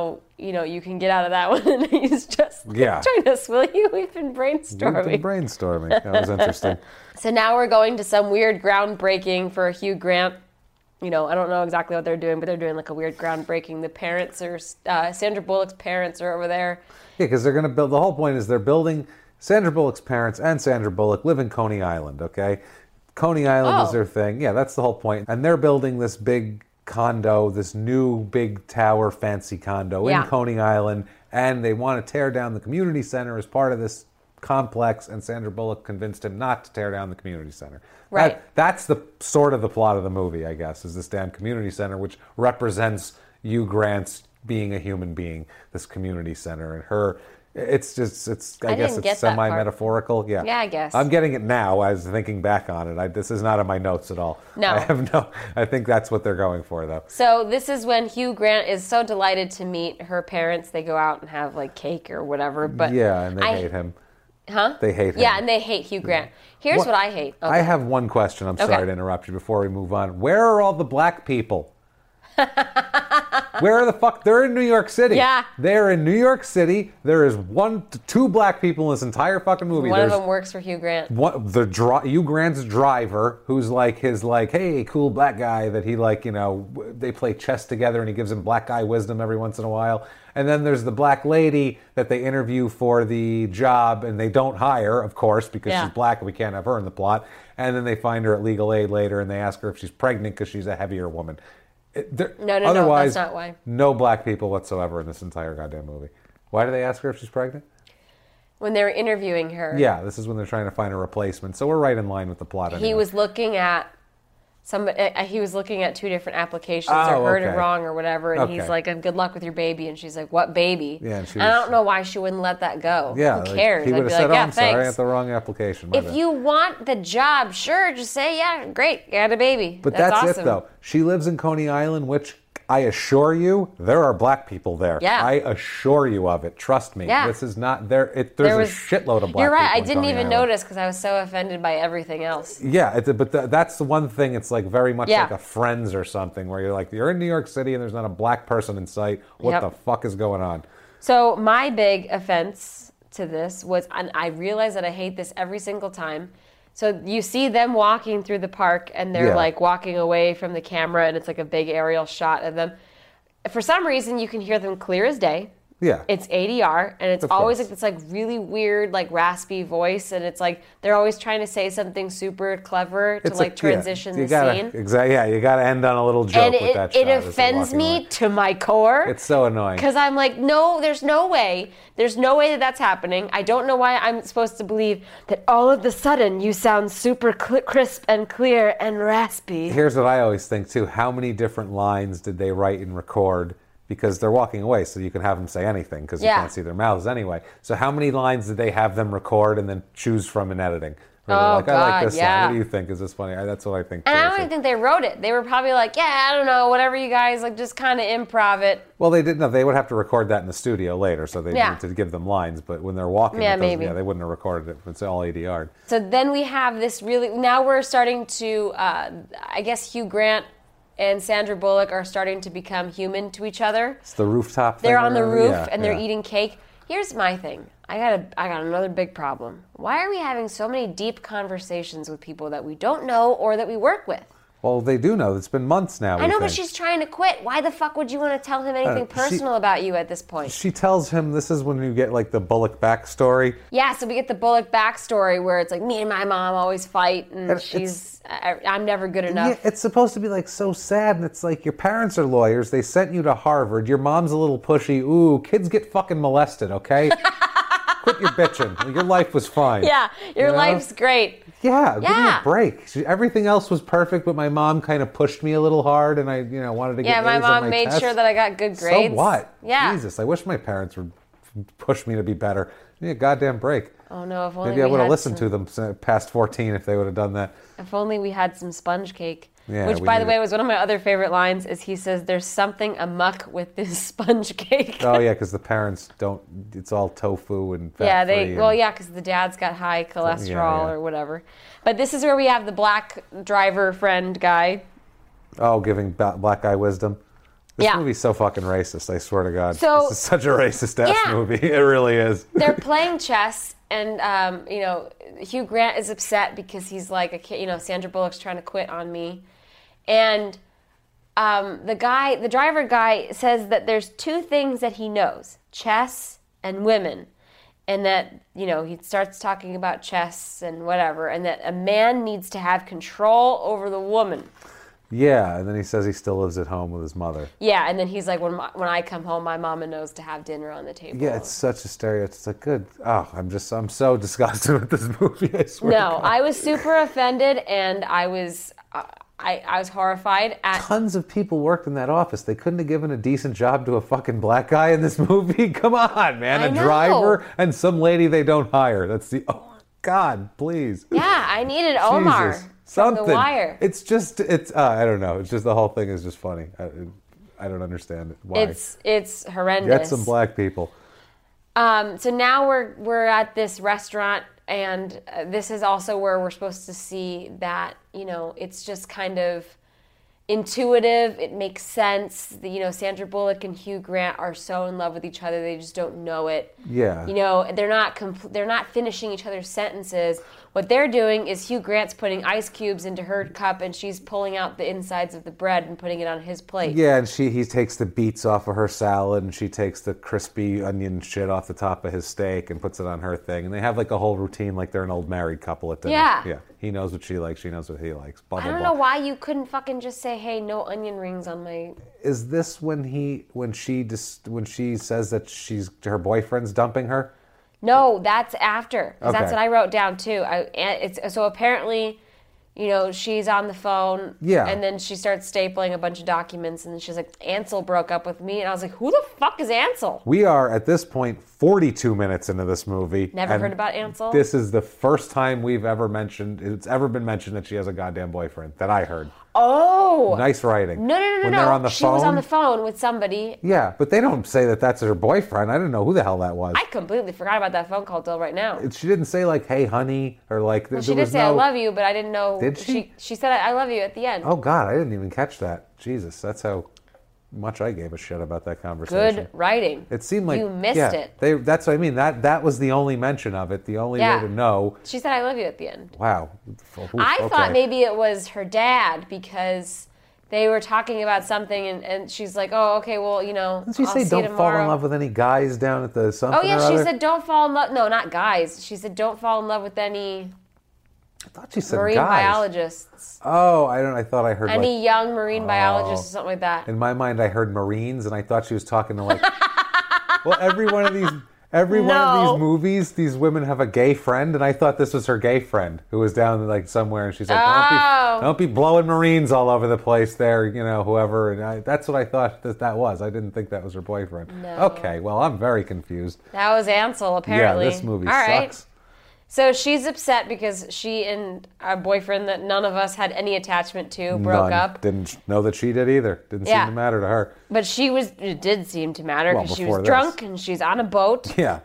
you can get out of that one. And he's just join us, will you? We've been brainstorming. That was interesting. So now we're going to some weird groundbreaking for Hugh Grant. I don't know exactly what they're doing, but they're doing like a weird groundbreaking. The parents are, Sandra Bullock's parents are over there. Yeah, because they're going to build, the whole point is they're building, Sandra Bullock's parents and Sandra Bullock live in Coney Island, okay? Coney Island is their thing. Yeah, that's the whole point. And they're building this big condo, this new big tower fancy condo in Coney Island, and they want to tear down the community center as part of this complex, and Sandra Bullock convinced him not to tear down the community center. Right. That's the sort of the plot of the movie, I guess, is this damn community center, which represents Hugh Grant's being a human being, this community center, and her. It's I guess it's semi-metaphorical. Yeah. Yeah, I guess. I'm getting it now as thinking back on it. This is not in my notes at all. No. I think that's what they're going for, though. So this is when Hugh Grant is so delighted to meet her parents. They go out and have like cake or whatever. But yeah, and they hate him. Huh? They hate him. Yeah, and they hate Hugh Grant. Here's what I hate. Okay. I have one question. I'm sorry to interrupt you before we move on. Where are all the black people? Where the fuck? They're in New York City. Yeah. They're in New York City. There is 1 to 2 black people in this entire fucking movie. One of them works for Hugh Grant. Hugh Grant's driver, who's like his hey, cool black guy that he they play chess together and he gives him black guy wisdom every once in a while. And then there's the black lady that they interview for the job and they don't hire, of course, because she's black and we can't have her in the plot. And then they find her at legal aid later and they ask her if she's pregnant because she's a heavier woman. No, otherwise, that's not why. No black people whatsoever in this entire goddamn movie. Why do they ask her if she's pregnant? When they were interviewing her. Yeah, this is when they're trying to find a replacement. So we're right in line with the plot. Anyway. He was looking at he was looking at 2 different applications or heard it wrong or whatever, and he's like, "Good luck with your baby," and she's like, "What baby?" Yeah, and I don't know why she wouldn't let that go. Yeah, who cares? He would have said, "I'm sorry, I got the wrong application." If you want the job, sure, just say, "Yeah, great, you had a baby." But that's awesome. it, though. She lives in Coney Island, which I assure you, there are black people there. Yeah. I assure you of it. Trust me. Yeah. This is not there. There's a shitload of black people. You're right. I in didn't Coney even Island. notice because I was so offended by everything else. Yeah, but that's the one thing. It's like very much like a Friends or something where you're in New York City and there's not a black person in sight. What the fuck is going on? So my big offense to this was, and I realize that I hate this every single time. So you see them walking through the park and they're like walking away from the camera and it's like a big aerial shot of them. For some reason, you can hear them clear as day. Yeah. It's ADR, and it's always like this really weird, raspy voice, and it's like they're always trying to say something super clever to transition the scene. Exactly. Yeah, you got to end on a little joke with that shot. It offends me to my core. It's so annoying. Because I'm like, no, there's no way. There's no way that that's happening. I don't know why I'm supposed to believe that all of a sudden you sound super crisp and clear and raspy. Here's what I always think, too. How many different lines did they write and record? Because they're walking away, so you can have them say anything because you can't see their mouths anyway. So how many lines did they have them record and then choose from in editing? I like this line. What do you think? Is this funny? That's what I think. And I don't even think they wrote it. They were probably like, I don't know, whatever you guys, just kind of improv it. Well, they didn't. No, they would have to record that in the studio later, so they need to give them lines. But when they're walking, maybe. They wouldn't have recorded it. It's all ADR. So then we have this now we're starting to, I guess Hugh Grant and Sandra Bullock are starting to become human to each other. It's the rooftop thing. They're on the roof and they're eating cake. Here's my thing. I got another big problem. Why are we having so many deep conversations with people that we don't know or that we work with? Well, they do know. It's been months now. I know, but she's trying to quit. Why the fuck would you want to tell him anything personal about you at this point? She tells him, this is when you get the Bullock backstory. Yeah, so we get the Bullock backstory where it's like, me and my mom always fight and I'm never good enough. Yeah, it's supposed to be so sad, and it's like your parents are lawyers. They sent you to Harvard. Your mom's a little pushy. Ooh, kids get fucking molested, okay? Quit your bitching. Your life was fine. Yeah, your life's great. Yeah, give me a break. Everything else was perfect, but my mom kind of pushed me a little hard, and I, wanted to get A's on my test. Yeah, my mom made sure that I got good grades. So what? Yeah. Jesus, I wish my parents would push me to be better. Give me a goddamn break. Oh no, if only Maybe I would have listened to them past 14 if they would have done that. If only we had some sponge cake. Yeah, which, by the way, was one of my other favorite lines, is he says, there's something amuck with this sponge cake. Oh, yeah, because the parents don't, it's all tofu and fat-free. Because the dad's got high cholesterol or whatever. But this is where we have the black driver friend guy. Oh, giving black guy wisdom. This movie's so fucking racist, I swear to God. So, this is such a racist-ass movie. It really is. They're playing chess, and, Hugh Grant is upset because he's like, Sandra Bullock's trying to quit on me. And the driver guy says that there's two things that he knows, chess and women. And that, he starts talking about chess and whatever, and that a man needs to have control over the woman. Yeah, and then he says he still lives at home with his mother. Yeah, and then he's like, when I come home, my mama knows to have dinner on the table. Yeah, it's such a stereotype. It's like, good. Oh, I'm so disgusted with this movie, I swear to God. I was super offended, and I was horrified at... Tons of people worked in that office. They couldn't have given a decent job to a fucking black guy in this movie? Come on, man. A driver and some lady they don't hire. That's the... Oh, God, please. Yeah, I needed Omar. Jesus. From Something. The Wire. I don't know. It's just the whole thing is just funny. I don't understand it. Why? It's horrendous. Get some black people. So now we're at this restaurant, and this is also where we're supposed to see that, it's just kind of intuitive. It makes sense. Sandra Bullock and Hugh Grant are so in love with each other. They just don't know it. Yeah. They're not finishing each other's sentences. What they're doing is Hugh Grant's putting ice cubes into her cup, and she's pulling out the insides of the bread and putting it on his plate. Yeah, and he takes the beets off of her salad, and she takes the crispy onion shit off the top of his steak and puts it on her thing. And they have like a whole routine like they're an old married couple at dinner. Yeah. He knows what she likes, she knows what he likes. Blah, blah, I don't blah. know why you couldn't fucking just say, hey, no onion rings on my... Is this when she says that her boyfriend's dumping her? No, that's after. 'Cause Okay. That's what I wrote down too. So apparently, she's on the phone. Yeah. And then she starts stapling a bunch of documents, and then she's like, Ansel broke up with me. And I was like, who the fuck is Ansel? We are, at this point, 42 minutes into this movie. Never heard about Ansel? This is the first time it's ever been mentioned that she has a goddamn boyfriend, that I heard. Oh! Nice writing. No. When they're on the She phone, was on the phone with somebody. Yeah, but they don't say that that's her boyfriend. I didn't know who the hell that was. I completely forgot about that phone call till right now. She didn't say like, hey, honey, or like... Well, she did say, I love you, but I didn't know... Did she? She said, I love you at the end. Oh, God, I didn't even catch that. Jesus, that's how much I gave a shit about that conversation. Good writing. It seemed like... You missed it. That's what I mean. That was the only mention of it, the only way to know. She said, I love you at the end. Wow. I thought maybe it was her dad, because... They were talking about something, and she's like, oh, okay, well, Didn't she I'll say see don't you fall in tomorrow. love with any guys down at the something Oh, yeah, or she other? said don't fall in love. No, not guys. She said don't fall in love with any I thought she said marine guys. biologists. Oh, I thought I heard Any young marine biologist or something like that. In my mind, I heard Marines, and I thought she was talking to well, every one of these movies, these women have a gay friend, and I thought this was her gay friend who was down like somewhere, and she's like, don't be blowing Marines all over the place there, whoever. And that's what I thought that was. I didn't think that was her boyfriend. No. Okay, well, I'm very confused. That was Ansel, apparently. Yeah, this movie all sucks. Right. So she's upset because she and our boyfriend that none of us had any attachment to broke up. Didn't know that she did either. Didn't seem to matter to her. But it did seem to matter because she was this. drunk and she's on a boat. Yeah.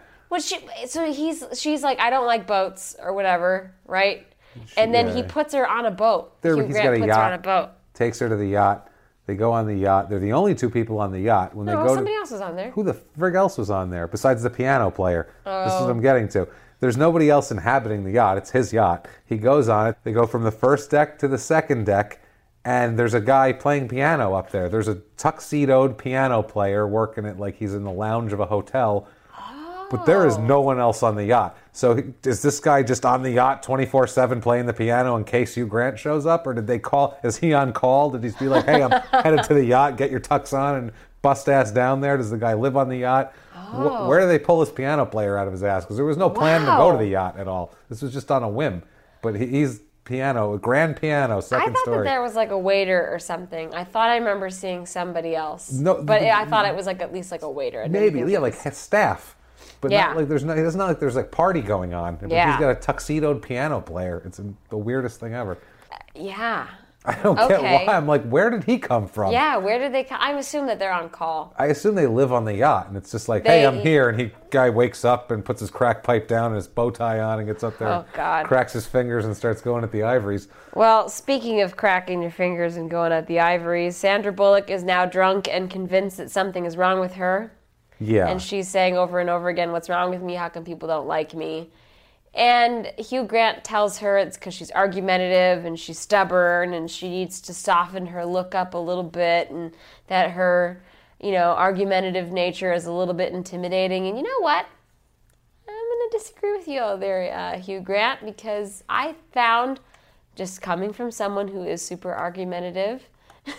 She's like, I don't like boats or whatever, right? And then he puts her on a boat. Hugh Grant puts her on a boat. Takes her to the yacht. They go on the yacht. They're the only two people on the yacht. When somebody else was on there. Who the frig else was on there besides the piano player? This is what I'm getting to. There's nobody else inhabiting the yacht. It's his yacht. He goes on it. They go from the first deck to the second deck, and there's a guy playing piano up there. There's a tuxedoed piano player working it like he's in the lounge of a hotel. But there is no one else on the yacht. So is this guy just on the yacht 24/7 playing the piano in case Hugh Grant shows up? Or did they call? Is he on call? Did he be like, hey, I'm headed to the yacht, get your tux on and bust ass down there? Does the guy live on the yacht? Where do they pull this piano player out of his ass? Because there was no plan to go to the yacht at all. This was just on a whim. But he's grand piano, second I thought story. that there was like a waiter or something. I thought I remember seeing somebody else. No, but I thought it was like at least like a waiter. Maybe, like staff. But not like it's not like there's like party going on. But he's got a tuxedoed piano player. It's the weirdest thing ever. Yeah. I don't get why. I'm like, where did he come from? Yeah, where did they come? I assume that they're on call. I assume they live on the yacht, and it's just like, hey, I'm here, and guy wakes up and puts his crack pipe down and his bow tie on and gets up there, cracks his fingers and starts going at the ivories. Well, speaking of cracking your fingers and going at the ivories, Sandra Bullock is now drunk and convinced that something is wrong with her. Yeah. And she's saying over and over again, what's wrong with me? How come people don't like me? And Hugh Grant tells her it's because she's argumentative and she's stubborn and she needs to soften her look up a little bit and that her, argumentative nature is a little bit intimidating. And you know what? I'm going to disagree with you there, Hugh Grant, because I found, just coming from someone who is super argumentative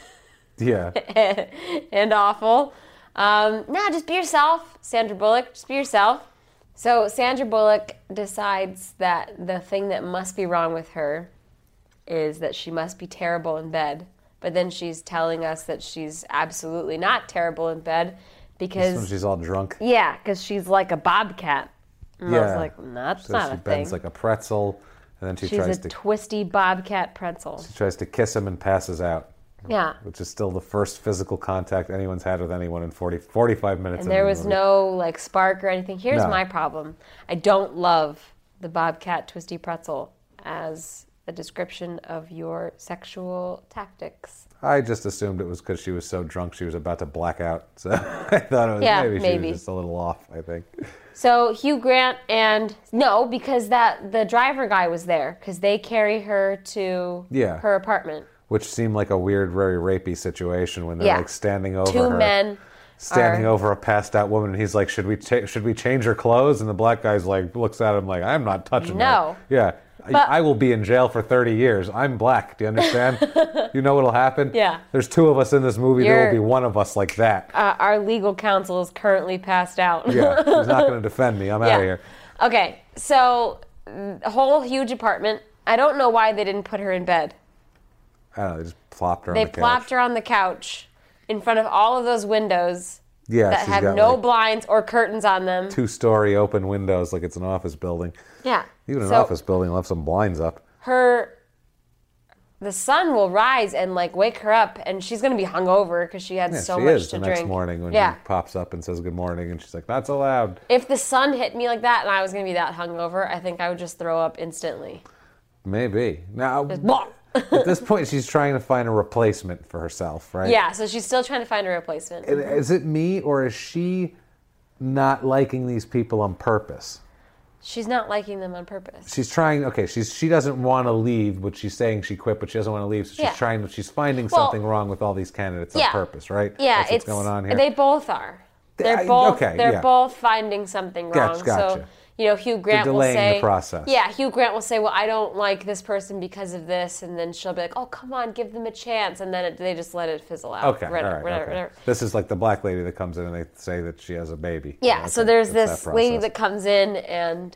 yeah, and awful, just be yourself, Sandra Bullock, just be yourself. So Sandra Bullock decides that the thing that must be wrong with her is that she must be terrible in bed. But then she's telling us that she's absolutely not terrible in bed because... she's all drunk. Yeah, because she's like a bobcat. And I was like, no, that's not a thing. She bends like a pretzel, and then she's a twisty bobcat pretzel. She tries to kiss him and passes out. Yeah. Which is still the first physical contact anyone's had with anyone in 45 minutes. And there was no spark or anything. Here's my problem. I don't love the bobcat twisty pretzel as a description of your sexual tactics. I just assumed it was because she was so drunk she was about to black out. So I thought it was maybe she was just a little off, I think. So Hugh Grant because the driver guy was there because they carry her to her apartment. Which seemed like a weird, very rapey situation when they're standing over Two her. Men standing over a passed out woman, and he's like, "Should we change her clothes?" And the black guy's like, looks at him like, "I'm not touching her." Yeah, I will be in jail for 30 years. I'm black. Do you understand? You know what'll happen? Yeah. There's two of us in this movie. There will be one of us like that. Our legal counsel is currently passed out. Yeah, he's not going to defend me. I'm out of here. Okay, so a whole huge apartment. I don't know why they didn't put her in bed. I don't know, they just plopped her on the couch. They plopped her on the couch in front of all of those windows that have no blinds or curtains on them. 2-story open windows like it's an office building. Yeah. Even an office building will have some blinds up. The sun will rise and wake her up, and she's going to be hungover because she had so much to drink. The next morning when he pops up and says good morning, and she's like, "That's allowed." If the sun hit me like that and I was going to be that hungover, I think I would just throw up instantly. Maybe. Now... At this point, she's trying to find a replacement for herself, right? Yeah, so she's still trying to find a replacement. Is it me, or is she not liking these people on purpose? She's not liking them on purpose. She's trying, she doesn't want to leave, but she's saying she quit, but she doesn't want to leave, so she's finding something wrong with all these candidates on purpose, right? Yeah, that's what's going on here. They both are. They're both finding something wrong. Gotcha. So, Hugh Grant will say... delaying the process. Yeah, Hugh Grant will say, well, I don't like this person because of this, and then she'll be like, oh, come on, give them a chance, and then they just let it fizzle out. Okay, whatever. This is like the black lady that comes in and they say that she has a baby. Yeah, so there's this lady that comes in, and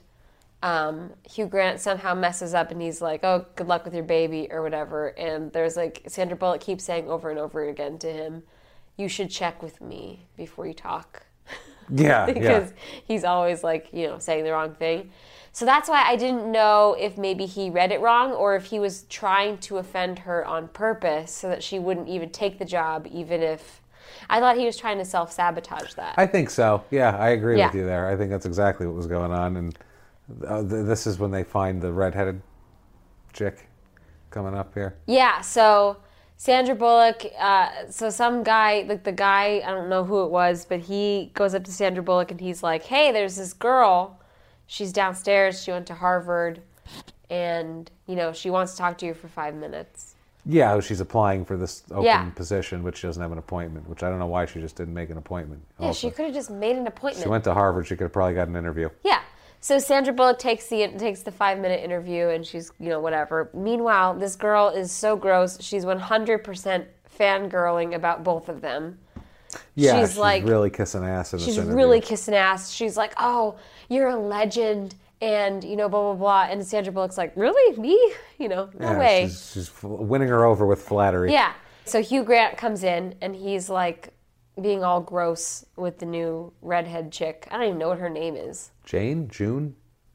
Hugh Grant somehow messes up, and he's like, oh, good luck with your baby, or whatever, and there's Sandra Bullock keeps saying over and over again to him, you should check with me before you talk. Yeah, because he's always saying the wrong thing. So that's why I didn't know if maybe he read it wrong or if he was trying to offend her on purpose so that she wouldn't even take the job, even if... I thought he was trying to self-sabotage that. I think so. Yeah, I agree with you there. I think that's exactly what was going on. And this is when they find the redheaded chick coming up here. Yeah, so... Sandra Bullock, so some guy, the guy, I don't know who it was, but he goes up to Sandra Bullock and he's like, hey, there's this girl. She's downstairs. She went to Harvard. And, she wants to talk to you for 5 minutes. Yeah, she's applying for this open position, which she doesn't have an appointment, which I don't know why she just didn't make an appointment. Yeah, also. She could have just made an appointment. She went to Harvard. She could have probably got an interview. Yeah. So Sandra Bullock takes the 5-minute interview, and she's, whatever. Meanwhile, this girl is so gross. She's 100% fangirling about both of them. Yeah, she's really kissing ass in this interview. She's really kissing ass. She's like, oh, you're a legend, and, blah, blah, blah. And Sandra Bullock's like, really? Me? No way. She's winning her over with flattery. Yeah. So Hugh Grant comes in, and he's being all gross with the new redhead chick. I don't even know what her name is. June?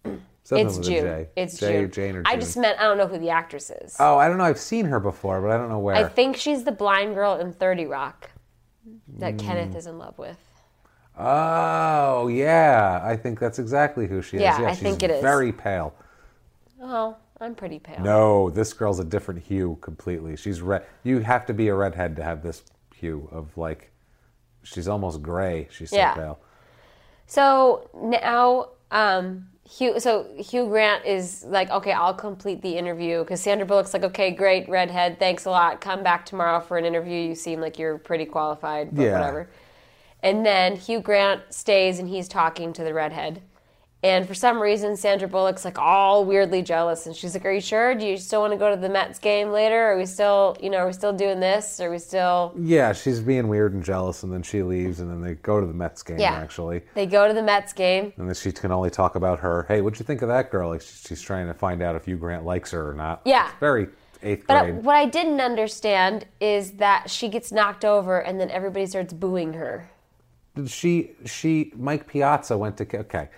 Something It's with a June. J. It's J, June. Jane or I June. just meant I don't know who the actress is. Oh, I don't know. I've seen her before, but I don't know where. I think she's the blind girl in 30 Rock that Kenneth is in love with. Oh, yeah. I think that's exactly who she is. Yeah, Yeah, I she's think it is. very pale. Oh, I'm pretty pale. No, this girl's a different hue completely. She's red. You have to be a redhead to have this hue of like, she's almost gray. She's so pale. So now, Hugh Grant is like, okay, I'll complete the interview because Sandra Bullock's like, okay, great, redhead, thanks a lot. Come back tomorrow for an interview. You seem like you're pretty qualified, but whatever. And then Hugh Grant stays and he's talking to the redhead. And for some reason, Sandra Bullock's like all weirdly jealous, and she's like, "Are you sure? Do you still want to go to the Mets game later? Are we still doing this? Are we still?" Yeah, she's being weird and jealous, and then she leaves, and then they go to the Mets game. Actually, they go to the Mets game, and then she can only talk about her. Hey, what'd you think of that girl? Like she's trying to find out if Hugh Grant likes her or not. Yeah, it's very eighth but grade. What I didn't understand is that she gets knocked over, and then everybody starts booing her. Mike Piazza went to okay.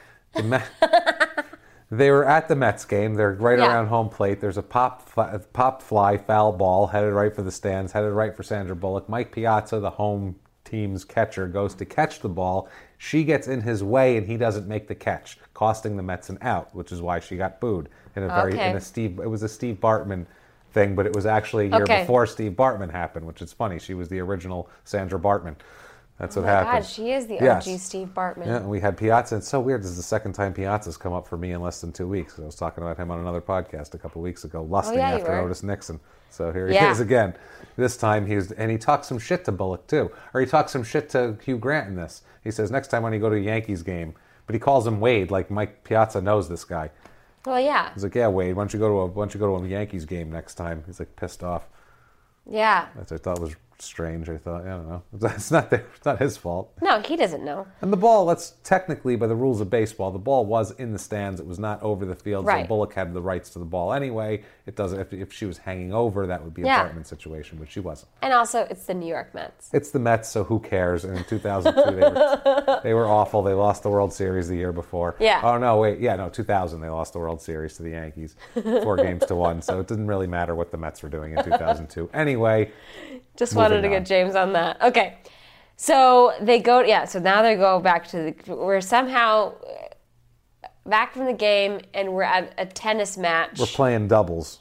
They were at the Mets game. They're right around home plate. There's a pop fly foul ball headed right for the stands, headed right for Sandra Bullock. Mike Piazza, the home team's catcher, goes to catch the ball. She gets in his way, and he doesn't make the catch, costing the Mets an out, which is why she got booed. It was a Steve Bartman thing, but it was actually a year before Steve Bartman happened, which is funny. She was the original Sandra Bartman. That's what happened. God, she is the OG Steve Bartman. Yeah, and we had Piazza. It's so weird. This is the second time Piazza's come up for me in less than 2 weeks. I was talking about him on another podcast a couple weeks ago, lusting after Otis Nixon. So here he is again. This time he talks some shit to Bullock too, or he talks some shit to Hugh Grant in this. He says next time when you go to a Yankees game, but he calls him Wade, like Mike Piazza knows this guy. Well, yeah. He's like, yeah, Wade, why don't you go to a Yankees game next time? He's like pissed off. Yeah. Which I thought was strange. I thought, I don't know. It's not his fault. No, he doesn't know. And the ball, that's technically by the rules of baseball, the ball was in the stands. It was not over the field. Right. So Bullock had the rights to the ball anyway. It doesn't. If she was hanging over, that would be a Bartman situation, but she wasn't. And also, it's the New York Mets. It's the Mets, so who cares? And in 2002, they were awful. They lost the World Series the year before. Yeah. Oh, no, wait. Yeah, no, 2000, they lost the World Series to the Yankees 4-1. So it didn't really matter what the Mets were doing in 2002. Anyway. Just wanted to get James on that. Okay. So they go, so now they go back to we're somehow back from the game and we're at a tennis match. We're playing doubles.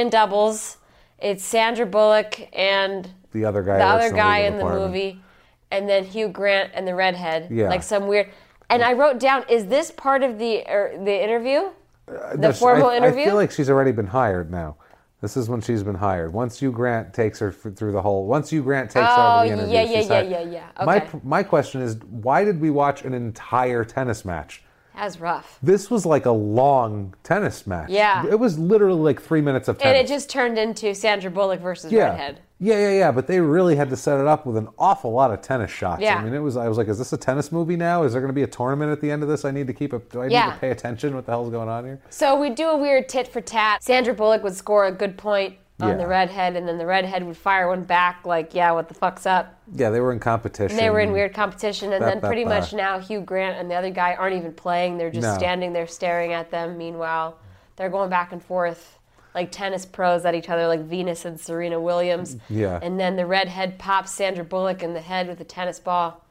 It's Sandra Bullock and the other guy in the movie, and then Hugh Grant and the redhead. Yeah. Like some weird. And I wrote down, is this part of the interview? The formal interview? I feel like she's already been hired now. This is when she's been hired. Once Hugh Grant takes her through the whole... Once Hugh Grant takes over the interview, yeah. Okay. My question is, why did we watch an entire tennis match? That was rough. This was like a long tennis match. Yeah. It was literally like 3 minutes of tennis. And it just turned into Sandra Bullock versus Redhead. Yeah. But they really had to set it up with an awful lot of tennis shots. Yeah. I mean, I was like, is this a tennis movie now? Is there going to be a tournament at the end of this? Do I need to pay attention? What the hell's going on here? So we do a weird tit for tat. Sandra Bullock would score a good point on the redhead, and then the redhead would fire one back like, yeah, what the fuck's up? Yeah, they were in competition. And they were in weird competition, and then pretty much now Hugh Grant and the other guy aren't even playing. They're just standing there staring at them. Meanwhile, they're going back and forth like tennis pros at each other, like Venus and Serena Williams. Yeah. And then the redhead pops Sandra Bullock in the head with a tennis ball,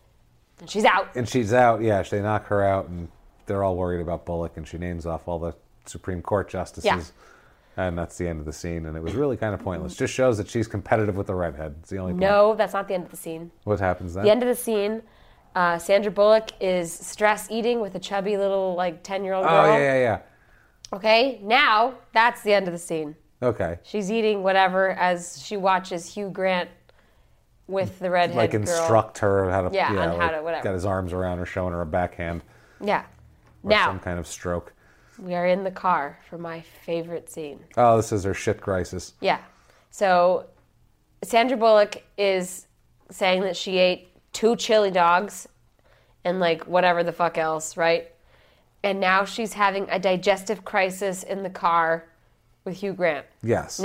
and she's out. Yeah. They knock her out, and they're all worried about Bullock, and she names off all the Supreme Court justices. Yeah. And that's the end of the scene, and it was really kind of pointless. Just shows that she's competitive with the redhead. It's the only point. No, that's not the end of the scene. What happens then? The end of the scene, Sandra Bullock is stress eating with a chubby little, 10-year-old girl. Oh, yeah. Okay, now that's the end of the scene. Okay. She's eating whatever as she watches Hugh Grant with the redhead girl. Instruct her how to... Yeah, on how to whatever. Got his arms around her, showing her a backhand. Yeah. Or now, some kind of stroke. We are in the car for my favorite scene. Oh, this is her shit crisis. Yeah. So Sandra Bullock is saying that she ate 2 chili dogs and whatever the fuck else, right? And now she's having a digestive crisis in the car with Hugh Grant. Yes. Now,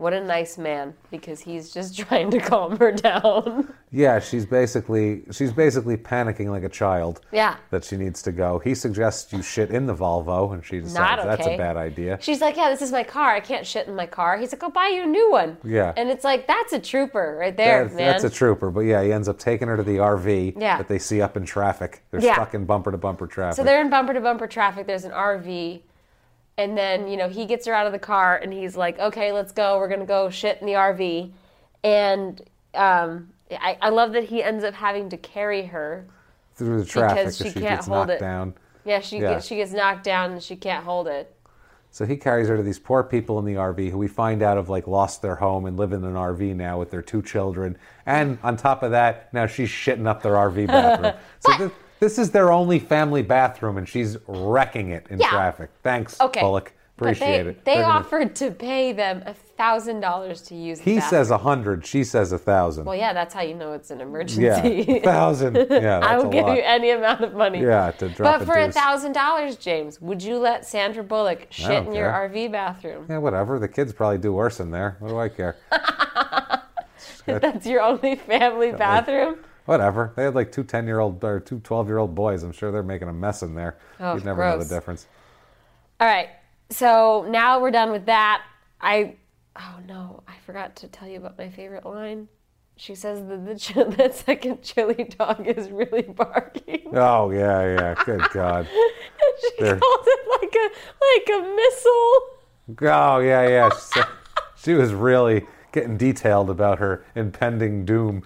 What a nice man, because he's just trying to calm her down. Yeah, she's basically panicking like a child. Yeah. That she needs to go. He suggests you shit in the Volvo, and she decides that's a bad idea. She's like, yeah, this is my car. I can't shit in my car. He's like, I'll buy you a new one. Yeah. And it's like, that's a trooper right there, man. That's a trooper. But yeah, he ends up taking her to the RV that they see up in traffic. They're stuck in bumper-to-bumper traffic. So they're in bumper-to-bumper traffic. There's an RV. And then, he gets her out of the car, and he's like, okay, let's go. We're going to go shit in the RV. And I love that he ends up having to carry her. Through the traffic because she can't gets hold knocked it. down. Yeah, she gets knocked down, and she can't hold it. So he carries her to these poor people in the RV who we find out have lost their home and live in an RV now with their 2 children. And on top of that, now she's shitting up their RV bathroom. So this is their only family bathroom, and she's wrecking it in traffic. Thanks, Bullock. Appreciate it. They offered to pay them $1,000 to use the bathroom. He says 100. She says 1,000. Well, yeah, that's how you know it's an emergency. Yeah, 1,000. Yeah, that's I will give lot. you any amount of money. Yeah, to drop But for $1,000, James, would you let Sandra Bullock shit in your RV bathroom? Yeah, whatever. The kids probably do worse in there. What do I care? That's your only family bathroom? Whatever. They had 2 10-year-old or 2 12-year-old boys. I'm sure they're making a mess in there. Oh, You'd never know the difference. All right. So now we're done with that. I forgot to tell you about my favorite line. She says that second chili dog is really barking. Oh, yeah. Good God. She calls it like a missile. Oh, yeah. She was really getting detailed about her impending doom.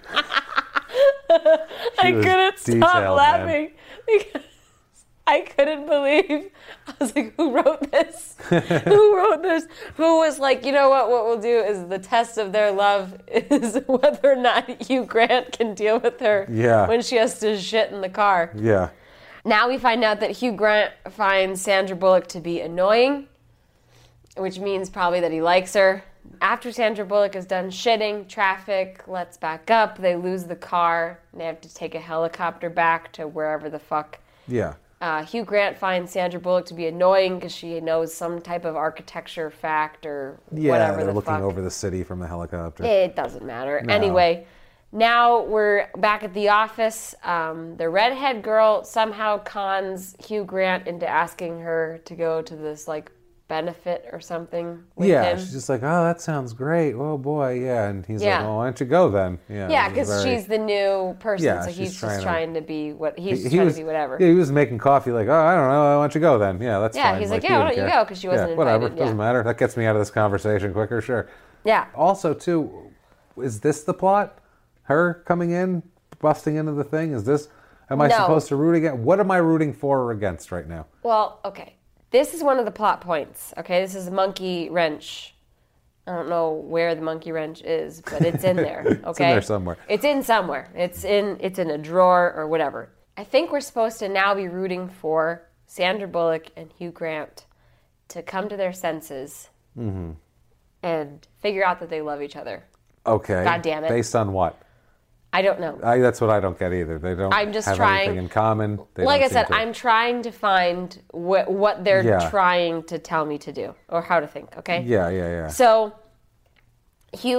I couldn't stop laughing because I couldn't believe. I was like, who wrote this? Who wrote this? Who was like, you know what we'll do is the test of their love is whether or not Hugh Grant can deal with her when she has to shit in the car. Yeah. Now we find out that Hugh Grant finds Sandra Bullock to be annoying, which means probably that he likes her. After Sandra Bullock is done shitting, traffic lets back up. They lose the car. And they have to take a helicopter back to wherever the fuck. Yeah. Hugh Grant finds Sandra Bullock to be annoying because she knows some type of architecture fact or whatever the fuck. Yeah, they're looking over the city from the helicopter. It doesn't matter. No. Anyway, now we're back at the office. The redhead girl somehow cons Hugh Grant into asking her to go to this, benefit or something with him. She's just like, oh, that sounds great. Oh, boy, yeah. And he's like, well, why don't you go then? Yeah, because she's the new person, so he's just trying to be what he's trying to be whatever. Yeah, he was making coffee like, oh, I don't know, why don't you go then? Yeah, that's fine. Yeah, he's like, why don't you go? Because she wasn't invited. Whatever, doesn't matter. That gets me out of this conversation quicker, sure. Yeah. Also, too, is this the plot? Her coming in, busting into the thing? Am I supposed to root against? What am I rooting for or against right now? Well, okay. This is one of the plot points, okay? This is a monkey wrench. I don't know where the monkey wrench is, but it's in there, okay? It's in there somewhere. It's in somewhere. It's in a drawer or whatever. I think we're supposed to now be rooting for Sandra Bullock and Hugh Grant to come to their senses and figure out that they love each other. Okay. God damn it. Based on what? I don't know. That's what I don't get either. They don't have anything in common. Like I said, I'm trying to find what they're trying to tell me to do or how to think, okay? Yeah. So Hugh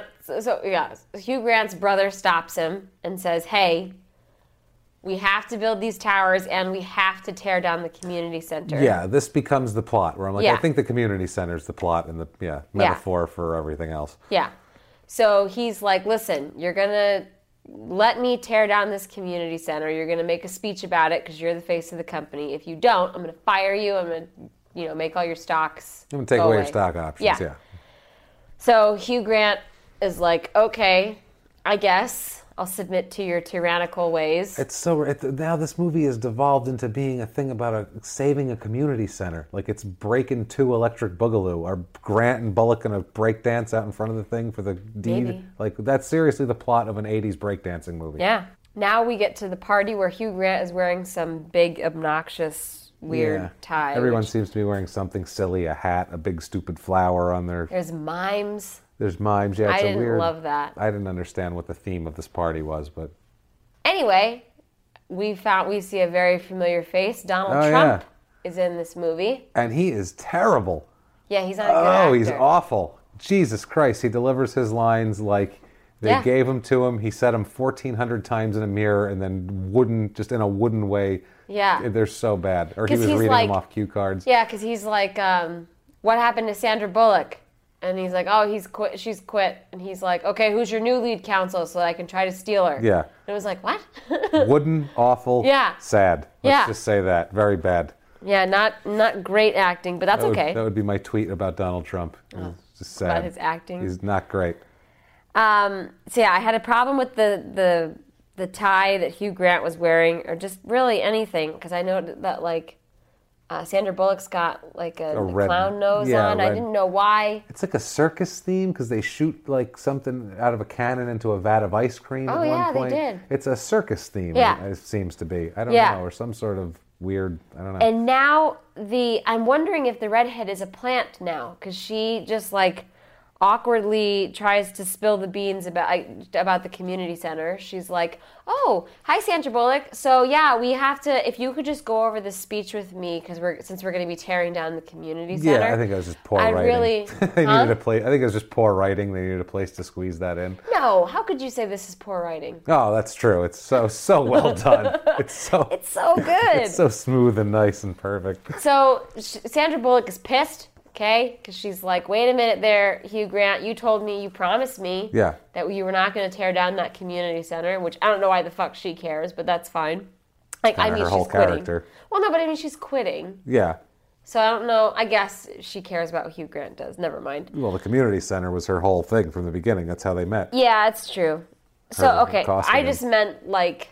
Grant's brother stops him and says, hey, we have to build these towers and we have to tear down the community center. Yeah, this becomes the plot where I'm like, I think the community center is the plot and the metaphor for everything else. Yeah. So he's like, listen, you're going to let me tear down this community center. You're going to make a speech about it because you're the face of the company. If you don't, I'm going to fire you. I'm going to, make all your stocks. I'm going to take away your stock options. Yeah. So Hugh Grant is like, okay, I guess I'll submit to your tyrannical ways. Now this movie has devolved into being a thing about saving a community center. Like it's Breakin' 2 Electric Boogaloo. Are Grant and Bullock going to break dance out in front of the thing for the deed? Maybe. Like that's seriously the plot of an 80s breakdancing movie. Yeah. Now we get to the party where Hugh Grant is wearing some big, obnoxious, weird tie. Everyone seems to be wearing something silly, a hat, a big stupid flower on their... There's mimes. There's mimes, yeah. I didn't love that. I didn't understand what the theme of this party was, but... Anyway, we see a very familiar face. Donald Trump is in this movie. And he is terrible. Yeah, he's not a good actor. Oh, he's awful. Jesus Christ, he delivers his lines like they gave them to him. He said them 1,400 times in a mirror and then just in a wooden way. Yeah. They're so bad. Or he was reading them off cue cards. Yeah, because he's like, what happened to Sandra Bullock? And he's like, oh, she's quit. And he's like, okay, who's your new lead counsel so that I can try to steal her? Yeah. And it was like, what? Wooden, awful, sad. Let's just say that. Very bad. Yeah, not great acting, but that's okay. That would be my tweet about Donald Trump. Just sad. About his acting. He's not great. So yeah, I had a problem with the tie that Hugh Grant was wearing, or just really anything, because I know that like Sandra Bullock's got like a red, clown nose on. Red. I didn't know why. It's like a circus theme because they shoot like something out of a cannon into a vat of ice cream at one point. They did. It's a circus theme. Yeah. It seems to be. I don't know, or some sort of weird. I don't know. And now I'm wondering if the redhead is a plant now, because she just like awkwardly tries to spill the beans about the community center. She's like, oh, hi, Sandra Bullock. So yeah, we have to, if you could just go over this speech with me, since we're going to be tearing down the community center. Yeah, I think it was just poor writing. They needed a place. I think it was just poor writing. They needed a place to squeeze that in. No, how could you say this is poor writing? Oh, that's true. It's so well done. It's so good. It's so smooth and nice and perfect. So Sandra Bullock is pissed. Okay, because she's like, wait a minute there, Hugh Grant, you promised me that you were not going to tear down that community center, which I don't know why the fuck she cares, but that's fine. Like, I mean, her whole she's quitting. character. Well, no, but I mean, she's quitting. Yeah. So I don't know, I guess she cares about what Hugh Grant does, never mind. Well, the community center was her whole thing from the beginning. That's how they met. Yeah, it's true. So, okay, I just meant, like,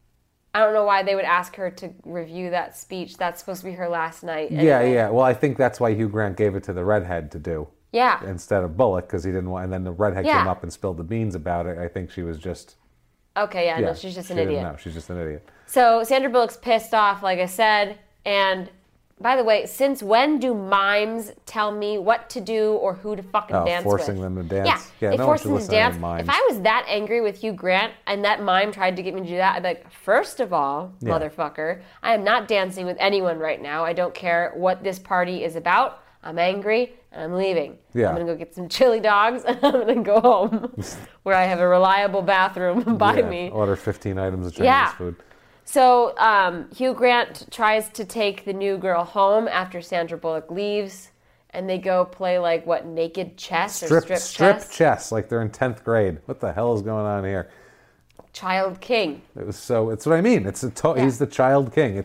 I don't know why they would ask her to review that speech. That's supposed to be her last night. Anyway. Yeah. Well, I think that's why Hugh Grant gave it to the redhead to do. Yeah. Instead of Bullock, because he didn't want. And then the redhead came up and spilled the beans about it. I think she was just. Okay. Yeah. No, she's just an idiot. No, she's just an idiot. So Sandra Bullock's pissed off, like I said. And by the way, since when do mimes tell me what to do or who to fucking dance with? Forcing them to dance. Yeah, they force them to dance. If I was that angry with Hugh Grant and that mime tried to get me to do that, I'd be like, first of all, motherfucker, I am not dancing with anyone right now. I don't care what this party is about. I'm angry and I'm leaving. Yeah. I'm going to go get some chili dogs and I'm going to go home where I have a reliable bathroom by me. Order 15 items of Chinese food. So Hugh Grant tries to take the new girl home after Sandra Bullock leaves, and they go play like naked chess or strip chess? Strip chess, like they're in 10th grade. What the hell is going on here? Child king. It's what I mean. He's the child king.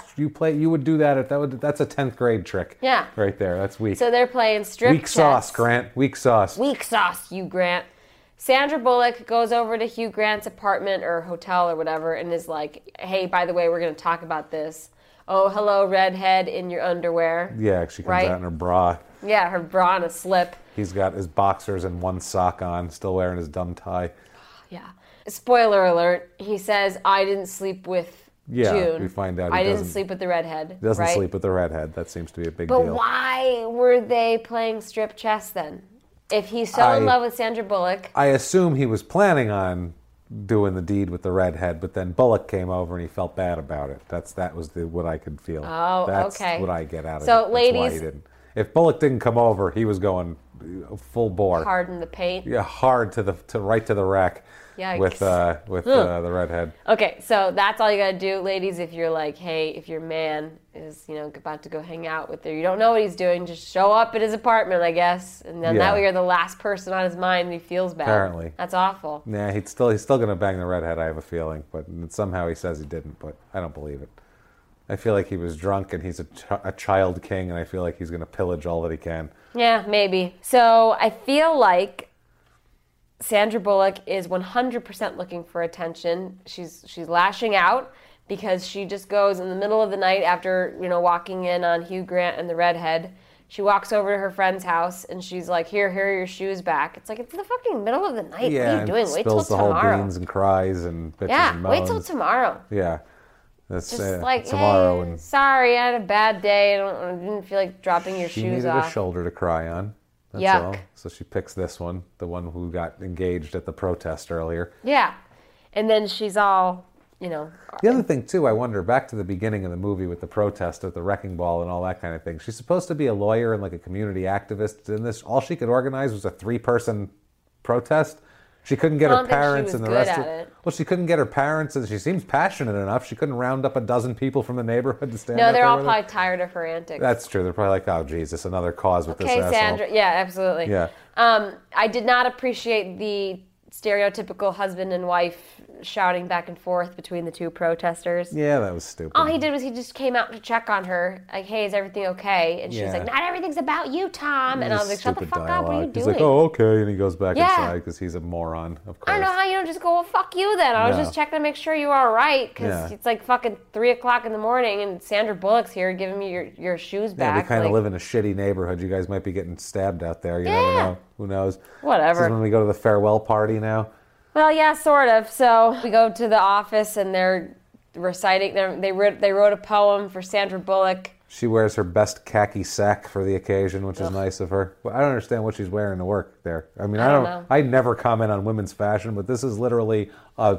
You would do that. That's a 10th grade trick. Yeah. Right there. That's weak. So they're playing strip chess. Weak sauce, Grant. Weak sauce. Weak sauce, Hugh Grant. Sandra Bullock goes over to Hugh Grant's apartment or hotel or whatever and is like, hey, by the way, we're going to talk about this. Oh, hello, redhead in your underwear. Yeah, she comes out in her bra. Yeah, her bra and a slip. He's got his boxers and one sock on, still wearing his dumb tie. Yeah. Spoiler alert, he says, I didn't sleep with June. We find out I didn't sleep with the redhead. He doesn't sleep with the redhead. That seems to be a big deal. But why were they playing strip chess then? If he's so in love with Sandra Bullock. I assume he was planning on doing the deed with the redhead, but then Bullock came over and he felt bad about it. That was what I could feel. Oh, That's okay. what I get out of it. So, That's ladies, why he didn't. If Bullock didn't come over, he was going full bore. Hard in the paint. Yeah, hard right to the rack. Yikes. With the redhead. Okay, so that's all you gotta do, ladies. If you're like, hey, if your man is about to go hang out with her, you don't know what he's doing, just show up at his apartment, I guess, and then that way you're the last person on his mind and he feels bad. Apparently, that's awful. Yeah, he's still gonna bang the redhead. I have a feeling, but somehow he says he didn't, but I don't believe it. I feel like he was drunk and he's a child king, and I feel like he's gonna pillage all that he can. Yeah, maybe. So I feel like Sandra Bullock is 100% looking for attention. She's lashing out because she just goes in the middle of the night after, walking in on Hugh Grant and the redhead. She walks over to her friend's house and she's like, here are your shoes back. It's like, it's the fucking middle of the night. Yeah, what are you doing? Wait till tomorrow. Spills the whole beans and cries and bitches and moans. Wait till tomorrow. Yeah. That's just like, tomorrow. Hey, and sorry, I had a bad day. I didn't feel like dropping your shoes off. She needed a shoulder to cry on. That's Yuck. all. So she picks this one, the one who got engaged at the protest earlier. Yeah. And then she's all, The other thing, too, I wonder, back to the beginning of the movie with the protest at the Wrecking Ball and all that kind of thing. She's supposed to be a lawyer and like a community activist. In this, all she could organize was a 3-person protest. She couldn't get her parents and the rest of it. Well, she couldn't get her parents, and she seems passionate enough. She couldn't round up a dozen people from the neighborhood to stand up. No, they're all probably tired of her antics. That's true. They're probably like, oh, Jesus, another cause with this asshole. Okay, Sandra. Yeah, absolutely. Yeah. I did not appreciate the stereotypical husband and wife shouting back and forth between the two protesters. Yeah, that was stupid. All he did was he just came out to check on her, like, hey, is everything okay? And she was like, not everything's about you, Tom. And I was like, shut the fuck up, what are you doing? He's like, oh, okay. And he goes back inside because he's a moron, of course. I don't know how you don't just go, well, fuck you then. I was just checking to make sure you were all right, because it's like fucking 3 o'clock in the morning, and Sandra Bullock's here giving me your shoes back. Yeah, we kind of live in a shitty neighborhood. You guys might be getting stabbed out there. You never know. Who knows? Whatever. This is when we go to the farewell party now. Well, yeah, sort of. So we go to the office and they're reciting. They wrote a poem for Sandra Bullock. She wears her best khaki sack for the occasion, which is nice of her. Well, I don't understand what she's wearing to work there. I mean, I don't know. I never comment on women's fashion, but this is literally a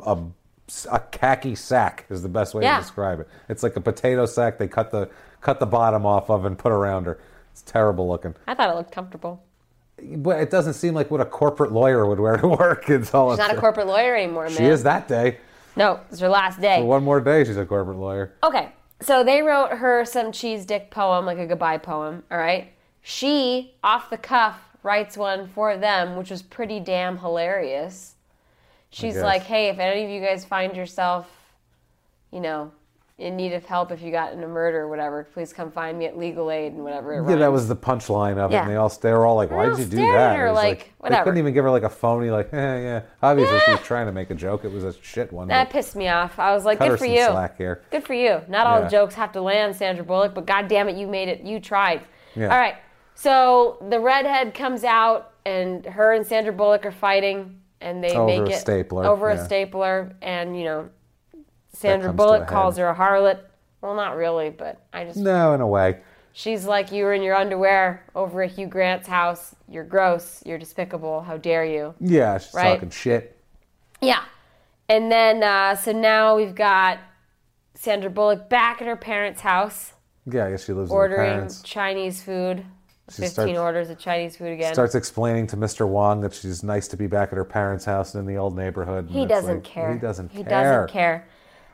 khaki sack is the best way to describe it. It's like a potato sack they cut the bottom off of and put around her. It's terrible looking. I thought it looked comfortable. But it doesn't seem like what a corporate lawyer would wear to work. She's not a corporate lawyer anymore, man. She is that day. No, it's her last day. For one more day, she's a corporate lawyer. Okay, so they wrote her some cheese dick poem, like a goodbye poem, all right? She, off the cuff, writes one for them, which was pretty damn hilarious. She's like, hey, if any of you guys find yourself, in need of help if you got in a murder or whatever, please come find me at Legal Aid and whatever. That was the punchline of it. And they were all like, why did you do that? Or like, whatever. They couldn't even give her like a phony, like, yeah. Obviously she was trying to make a joke. It was a shit one. That pissed me off. I was like, good for you. Slack here. Good for you. Not all the jokes have to land, Sandra Bullock, but God damn it, you made it. You tried. Yeah. All right. So the redhead comes out and her and Sandra Bullock are fighting and they make it over a stapler and, Sandra Bullock calls her a harlot. Well, not really, but No, in a way. She's like, you were in your underwear over at Hugh Grant's house. You're gross. You're despicable. How dare you? Yeah, she's talking shit. Yeah. And then, so now we've got Sandra Bullock back at her parents' house. Yeah, I guess she lives with her parents. Ordering Chinese food. 15 orders of Chinese food again. Starts explaining to Mr. Wong that she's nice to be back at her parents' house in the old neighborhood. He doesn't care. He doesn't care.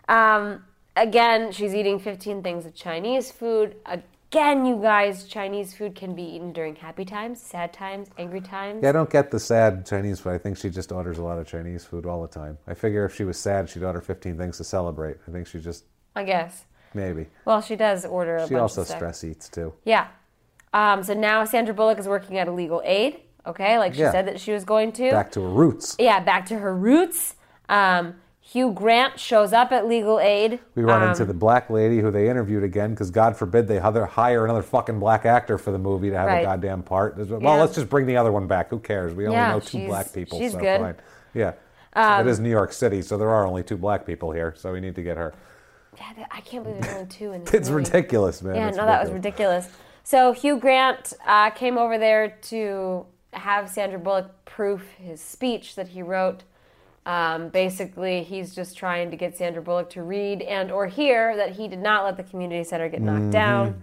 Again, she's eating 15 things of Chinese food. Again, you guys, Chinese food can be eaten during happy times, sad times, angry times. Yeah, I don't get the sad Chinese food. I think she just orders a lot of Chinese food all the time. I figure if she was sad, she'd order 15 things to celebrate. I think she just... I guess. Maybe. Well, she does order a bunch of stuff. She also stress eats, too. Yeah. So now Sandra Bullock is working at a Legal Aid, okay? Like she said that she was going to. Back to her roots. Yeah, back to her roots. Hugh Grant shows up at Legal Aid. We run into the black lady who they interviewed again because God forbid they hire another fucking black actor for the movie to have a goddamn part. Well, let's just bring the other one back. Who cares? We only know 2 black people. She's good. Fine. Yeah. It is New York City, so there are only 2 black people here, so we need to get her. Yeah, I can't believe there's only 2 in this It's movie. Ridiculous, man. Yeah, that was ridiculous. So Hugh Grant came over there to have Sandra Bullock proof his speech that he wrote. Basically, he's just trying to get Sandra Bullock to read and or hear that he did not let the community center get knocked down.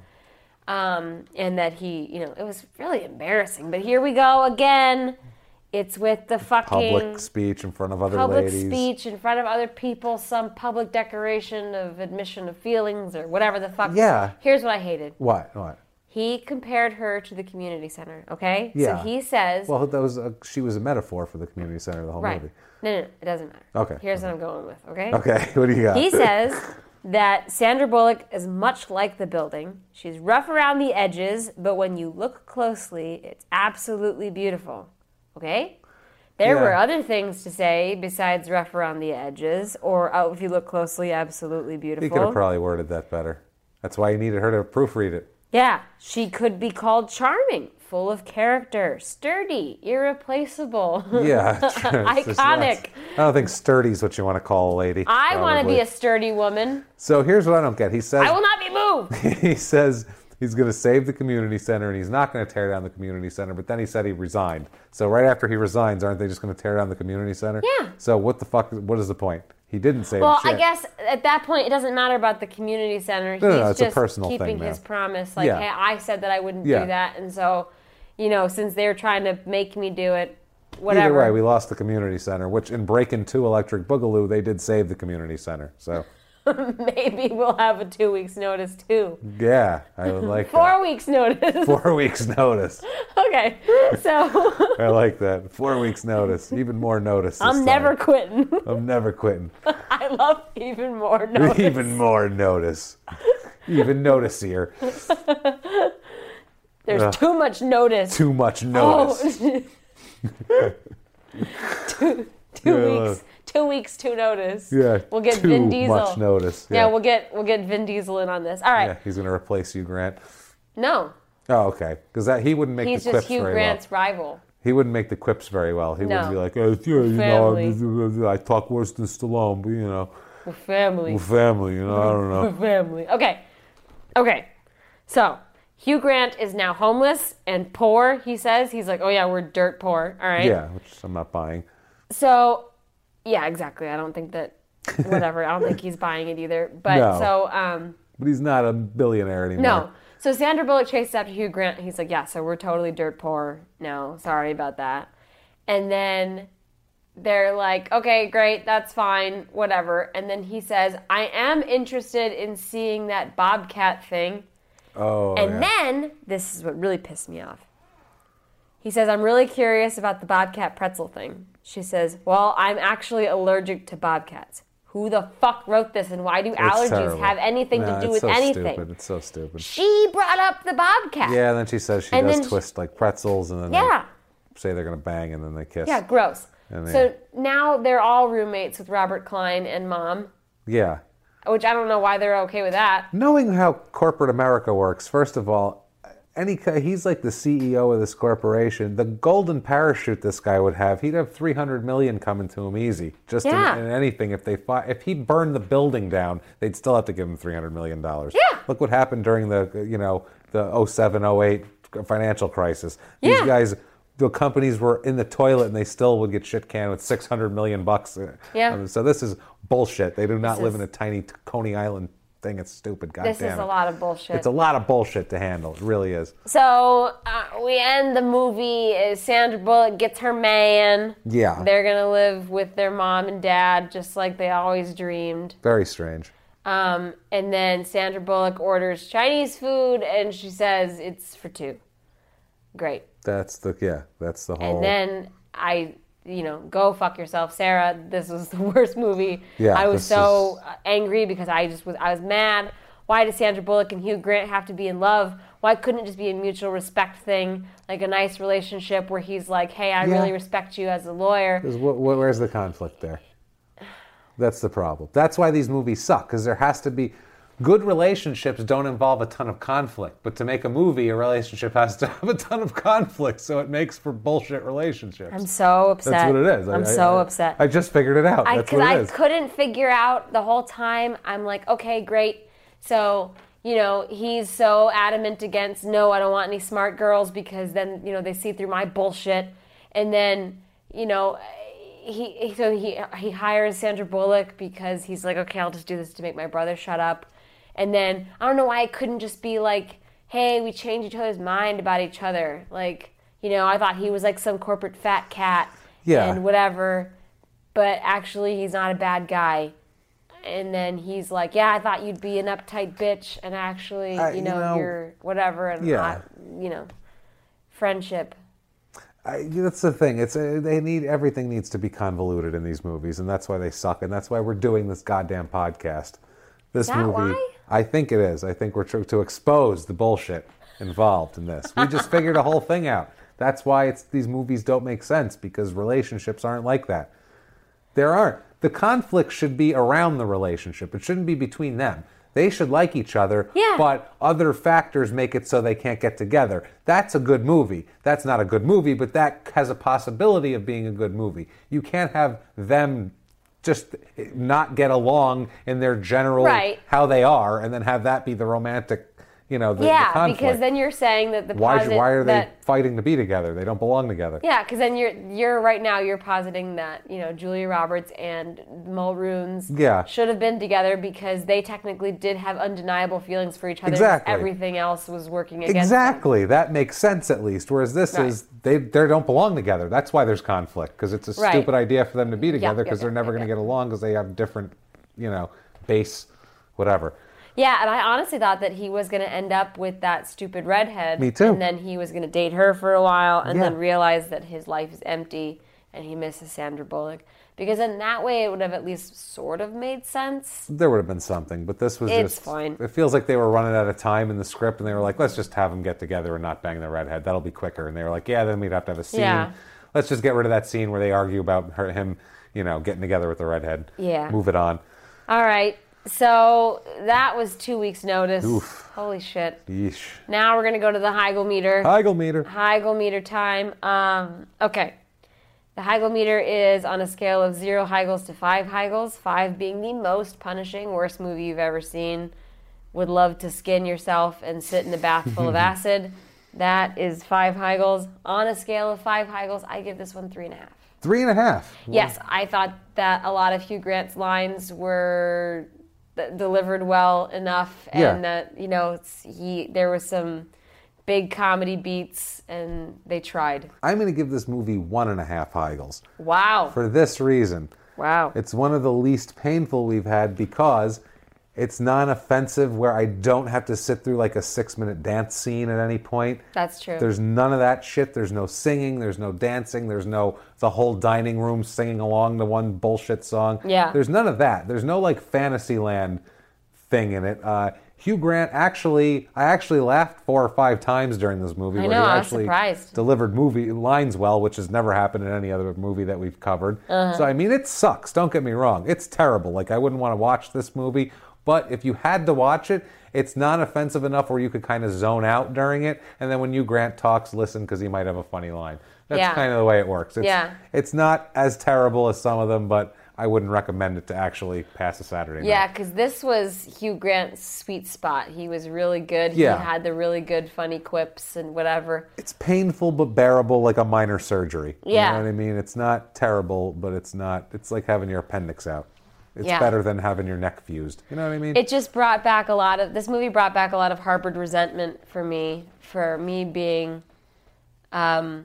And that he, it was really embarrassing. But here we go again. It's with the fucking... Public speech in front of other ladies. Public speech in front of other people, some public declaration of admission of feelings or whatever the fuck. Yeah. Here's what I hated. What? He compared her to the community center, okay? Yeah. So he says... Well, she was a metaphor for the community center the whole movie. No, it doesn't matter. Okay. Here's what I'm going with, okay? Okay, what do you got? He says that Sandra Bullock is much like the building. She's rough around the edges, but when you look closely, it's absolutely beautiful, okay? There were other things to say besides rough around the edges, or if you look closely, absolutely beautiful. You could have probably worded that better. That's why you needed her to proofread it. Yeah, she could be called charming, full of character, sturdy, irreplaceable. Yeah. Iconic. I don't think sturdy is what you want to call a lady. I want to be a sturdy woman. So here's what I don't get. He says... I will not be moved! He says he's going to save the community center and he's not going to tear down the community center, but then he said he resigned. So right after he resigns, aren't they just going to tear down the community center? Yeah. So what the fuck, what is the point? He didn't save Well, the chair. I guess at that point, it doesn't matter about the community center. He's it's just a personal keeping thing his now. promise. Like, hey, I said that I wouldn't do that. And so, since they're trying to make me do it, whatever. Either way, we lost the community center, which in Breakin' 2 Electric Boogaloo, they did save the community center. So maybe we'll have a 2 weeks notice, too. yeah, I would like 4 weeks notice. 4 weeks notice. Okay, so... I like that. 4 weeks notice. Even more notice. I'm never quitting. I'm never quitting. I love even more notice. Even more notice. Even noticier. There's too much notice. Too much notice. Two weeks. 2 weeks to notice. Yeah. We'll get Vin Diesel. Too much notice. Yeah, we'll get Vin Diesel in on this. All right. Yeah, he's gonna replace Hugh Grant. No. Oh, okay. Because he wouldn't make He's the quips just Hugh very Grant's well. rival. He wouldn't make the quips very well. He wouldn't be like, Family. I talk worse than Stallone, but We're family. we're family. I don't know. We're family. Okay. So Hugh Grant is now homeless and poor. He says he's like, oh yeah, we're dirt poor. All right. Yeah, which I'm not buying. So, yeah, exactly. I don't think that. Whatever. I don't think he's buying it either. But No. But he's not a billionaire anymore. No. So Sandra Bullock chases after Hugh Grant. He's like, yeah, so we're totally dirt poor. No, sorry about that. And then they're like, okay, great, that's fine, whatever. And then he says, I am interested in seeing that Bobcat thing. Oh, And then, this is what really pissed me off. He says, I'm really curious about the Bobcat pretzel thing. She says, well, I'm actually allergic to Bobcats. Who the fuck wrote this, and why do allergies terrible. have anything to do with anything? Stupid. It's so stupid. She brought up the Bobcat. Yeah, and then she says she does twist like pretzels, and then they say they're going to bang, and then they kiss. Yeah, gross. So now they're all roommates with Robert Klein and Mom. Yeah. Which I don't know why they're okay with that. Knowing how corporate America works, first of all, he's like the CEO of this corporation. The golden parachute this guy would have, he'd have $300 million coming to him easy. Just in anything. If he burned the building down, they'd still have to give him $300 million. Yeah. Look what happened during the 07, 08 financial crisis. These guys, the companies were in the toilet and they still would get shit canned with $600 million. Yeah. So this is bullshit. They do not live in a tiny Coney Island thing. It's stupid. God damn it. This is a lot of bullshit. It's a lot of bullshit to handle. It really is. So we end the movie as Sandra Bullock gets her man. Yeah. They're going to live with their mom and dad just like they always dreamed. Very strange. And then Sandra Bullock orders Chinese food and she says it's for two. Great. That's the whole... And then go fuck yourself, Sarah. This was the worst movie. Yeah, I was so angry because I was mad. Why does Sandra Bullock and Hugh Grant have to be in love? Why couldn't it just be a mutual respect thing, like a nice relationship where he's like, hey, I really respect you as a lawyer. Where's the conflict there? That's the problem. That's why these movies suck, because there has to be... Good relationships don't involve a ton of conflict, but to make a movie, a relationship has to have a ton of conflict, so it makes for bullshit relationships. I'm so upset. That's what it is. I'm so upset. I just figured it out. That's what it is. I couldn't figure out the whole time. I'm like, okay, great. So, he's so adamant against, no, I don't want any smart girls because then, they see through my bullshit. And then, he hires Sandra Bullock because he's like, okay, I'll just do this to make my brother shut up. And then, I don't know why I couldn't just be like, hey, we change each other's mind about each other. Like, I thought he was like some corporate fat cat and whatever. But actually, he's not a bad guy. And then he's like, yeah, I thought you'd be an uptight bitch. And actually, you're whatever. And, friendship. That's the thing. Everything needs to be convoluted in these movies. And that's why they suck. And that's why we're doing this goddamn podcast. This movie... Why? I think it is. I think we're to expose the bullshit involved in this. We just figured a whole thing out. That's why these movies don't make sense, because relationships aren't like that. There aren't. The conflict should be around the relationship. It shouldn't be between them. They should like each other, but other factors make it so they can't get together. That's a good movie. That's not a good movie, but that has a possibility of being a good movie. You can't have them just not get along in their general how they are, and then have that be the romantic, the conflict. Because then you're saying that why are they fighting to be together? They don't belong together. Yeah, because then you're right now you're positing that Julia Roberts and Mulroon's should have been together because they technically did have undeniable feelings for each other. Exactly. Everything else was working against Exactly. them. That makes sense at least. Whereas this is they don't belong together. That's why there's conflict, because it's a stupid idea for them to be together because they're never going to get along because they have different base whatever. Yeah, and I honestly thought that he was going to end up with that stupid redhead. Me too. And then he was going to date her for a while and then realize that his life is empty and he misses Sandra Bullock. Because in that way, it would have at least sort of made sense. There would have been something, but this was It's fine. It feels like they were running out of time in the script, and they were like, let's just have them get together and not bang the redhead. That'll be quicker. And they were like, then we'd have to have a scene. Yeah. Let's just get rid of that scene where they argue about him, getting together with the redhead. Yeah. Move it on. All right. So that was 2 weeks' notice. Oof. Holy shit. Yeesh. Now we're going to go to the Heigl meter. Heigl meter. Heigl meter time. Okay. The Heigl meter is on a scale of 0 Heigls to 5 Heigls, 5 being the most punishing, worst movie you've ever seen. Would love to skin yourself and sit in a bath full of acid. That is 5 Heigls. On a scale of 5 Heigls, I give this one 3.5. 3.5? Yes, I thought that a lot of Hugh Grant's lines were delivered well enough, and that there was some big comedy beats, and they tried. I'm going to give this movie 1.5 Heigls. Wow. For this reason. Wow. It's one of the least painful we've had because it's non-offensive where I don't have to sit through like a 6-minute dance scene at any point. That's true. There's none of that shit. There's no singing. There's no dancing. There's no the whole dining room singing along to one bullshit song. Yeah. There's none of that. There's no like Fantasyland thing in it. Hugh Grant I actually laughed 4 or 5 times during this movie. I where know, he I was actually surprised. delivered movie lines well, which has never happened in any other movie that we've covered. So I mean, it sucks. Don't get me wrong. It's terrible. Like I wouldn't want to watch this movie. But if you had to watch it, it's not offensive enough where you could kind of zone out during it. And then when Hugh Grant talks, listen, because he might have a funny line. That's kind of the way it works. It's not as terrible as some of them, but I wouldn't recommend it to actually pass a Saturday night. Yeah, because this was Hugh Grant's sweet spot. He was really good. Yeah. He had the really good funny quips and whatever. It's painful but bearable, like a minor surgery. Yeah. You know what I mean? It's not terrible, but it's like having your appendix out. It's better than having your neck fused. You know what I mean? It just brought back this movie brought back a lot of harbored resentment for me being, I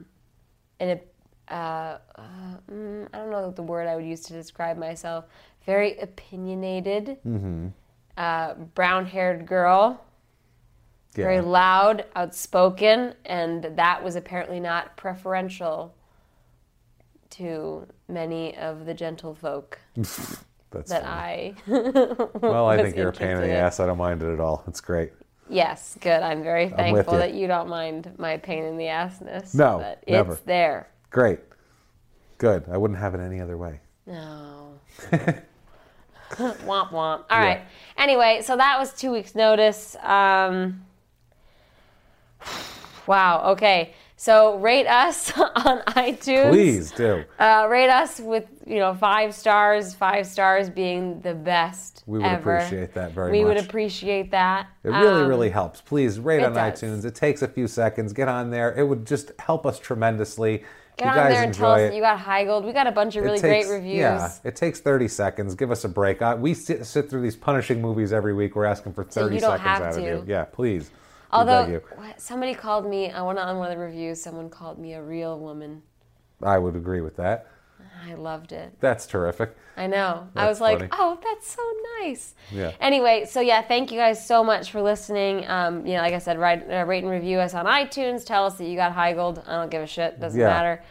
don't know the word I would use to describe myself, very opinionated, brown-haired girl, very loud, outspoken, and that was apparently not preferential to many of the gentlefolk. That's that funny. Well, I think you're a pain in the ass. I don't mind it at all. It's great. Yes, good. I'm very with thankful you. that you don't mind my pain in the assness. No, but never. It's there. Great. Good. I wouldn't have it any other way. No. Womp womp. All right. Anyway, so that was 2 weeks' notice. Wow. Okay. So rate us on iTunes. Please do. Rate us with 5 stars. 5 stars being the best. We would ever. appreciate that very much. We would appreciate that. It really, really helps. Please rate on does. iTunes. It takes a few seconds. Get on there. It would just help us tremendously. Get you on guys there and tell enjoy us that you got Heigled. We got a bunch of really great reviews. Yeah, it takes 30 seconds. Give us a break. We sit through these punishing movies every week. We're asking for 30 you don't seconds have out of to. you. Yeah, please. Although, somebody called me, on one of the reviews, someone called me a real woman. I would agree with that. I loved it. That's terrific. I know. I That's was like, funny. oh, that's so nice. Yeah. Anyway, so thank you guys so much for listening. Like I said, rate and review us on iTunes. Tell us that you got Heigled. I don't give a shit. Doesn't matter.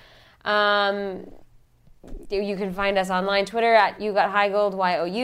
You can find us online, Twitter at YouGotHeigled,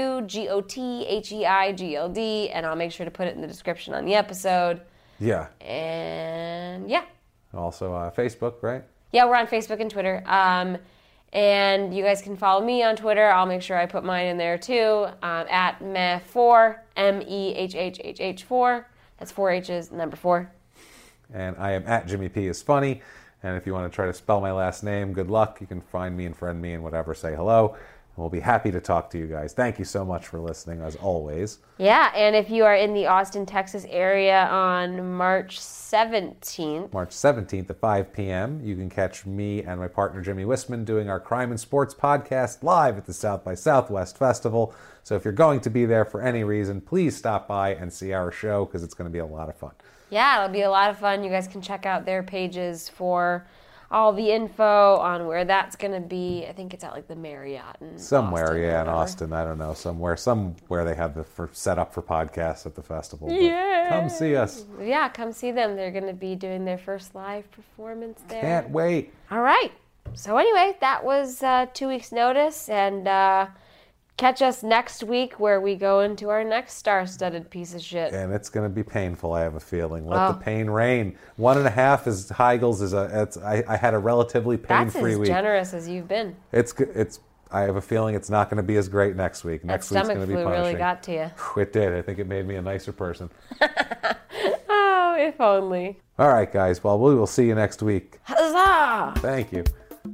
YOUGOTHEIGLD, and I'll make sure to put it in the description on the episode. Yeah. And Also Facebook, right? Yeah, we're on Facebook and Twitter. And you guys can follow me on Twitter. I'll make sure I put mine in there too. At meh4, MEHHHH4. That's 4 H's, number 4. And I am at Jimmy P is funny. And if you want to try to spell my last name, good luck. You can find me and friend me and whatever. Say hello. we'll be happy to talk to you guys. Thank you so much for listening, as always. Yeah, and if you are in the Austin, Texas area on March 17th. March 17th at 5 p.m., you can catch me and my partner Jimmy Wisman doing our Crime and Sports podcast live at the South by Southwest Festival. So if you're going to be there for any reason, please stop by and see our show because it's going to be a lot of fun. Yeah, it'll be a lot of fun. You guys can check out their pages for all the info on where that's going to be. I think it's at like the Marriott in somewhere, Austin, in Austin. I don't know, somewhere they have set up for podcasts at the festival. Yeah, come see us. Yeah, come see them. They're going to be doing their first live performance there. Can't wait. All right. So anyway, that was 2 weeks' notice, and catch us next week where we go into our next star-studded piece of shit. And it's going to be painful, I have a feeling. Let the pain reign. 1.5 is Heigl's. I had a relatively pain-free week. That's as generous as you've been. I have a feeling it's not going to be as great next week. Next week's going to be punishing. That stomach flu really got to you. It did. I think it made me a nicer person. Oh, if only. All right, guys. Well, we will see you next week. Huzzah! Thank you.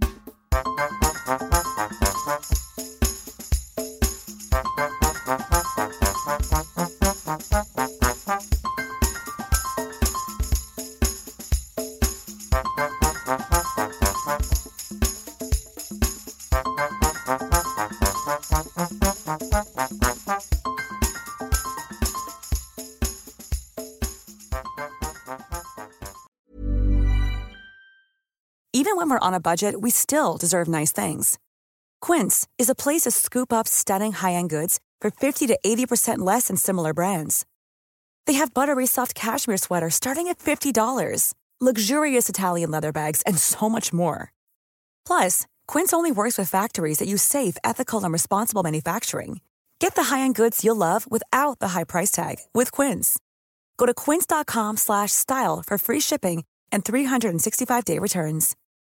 Even when we're on a budget, we still deserve nice things. Quince is a place to scoop up stunning high-end goods for 50 to 80% less than similar brands. They have buttery soft cashmere sweaters starting at $50, luxurious Italian leather bags, and so much more. Plus, Quince only works with factories that use safe, ethical, and responsible manufacturing. Get the high-end goods you'll love without the high price tag with Quince. Go to quince.com/style for free shipping and 365-day returns.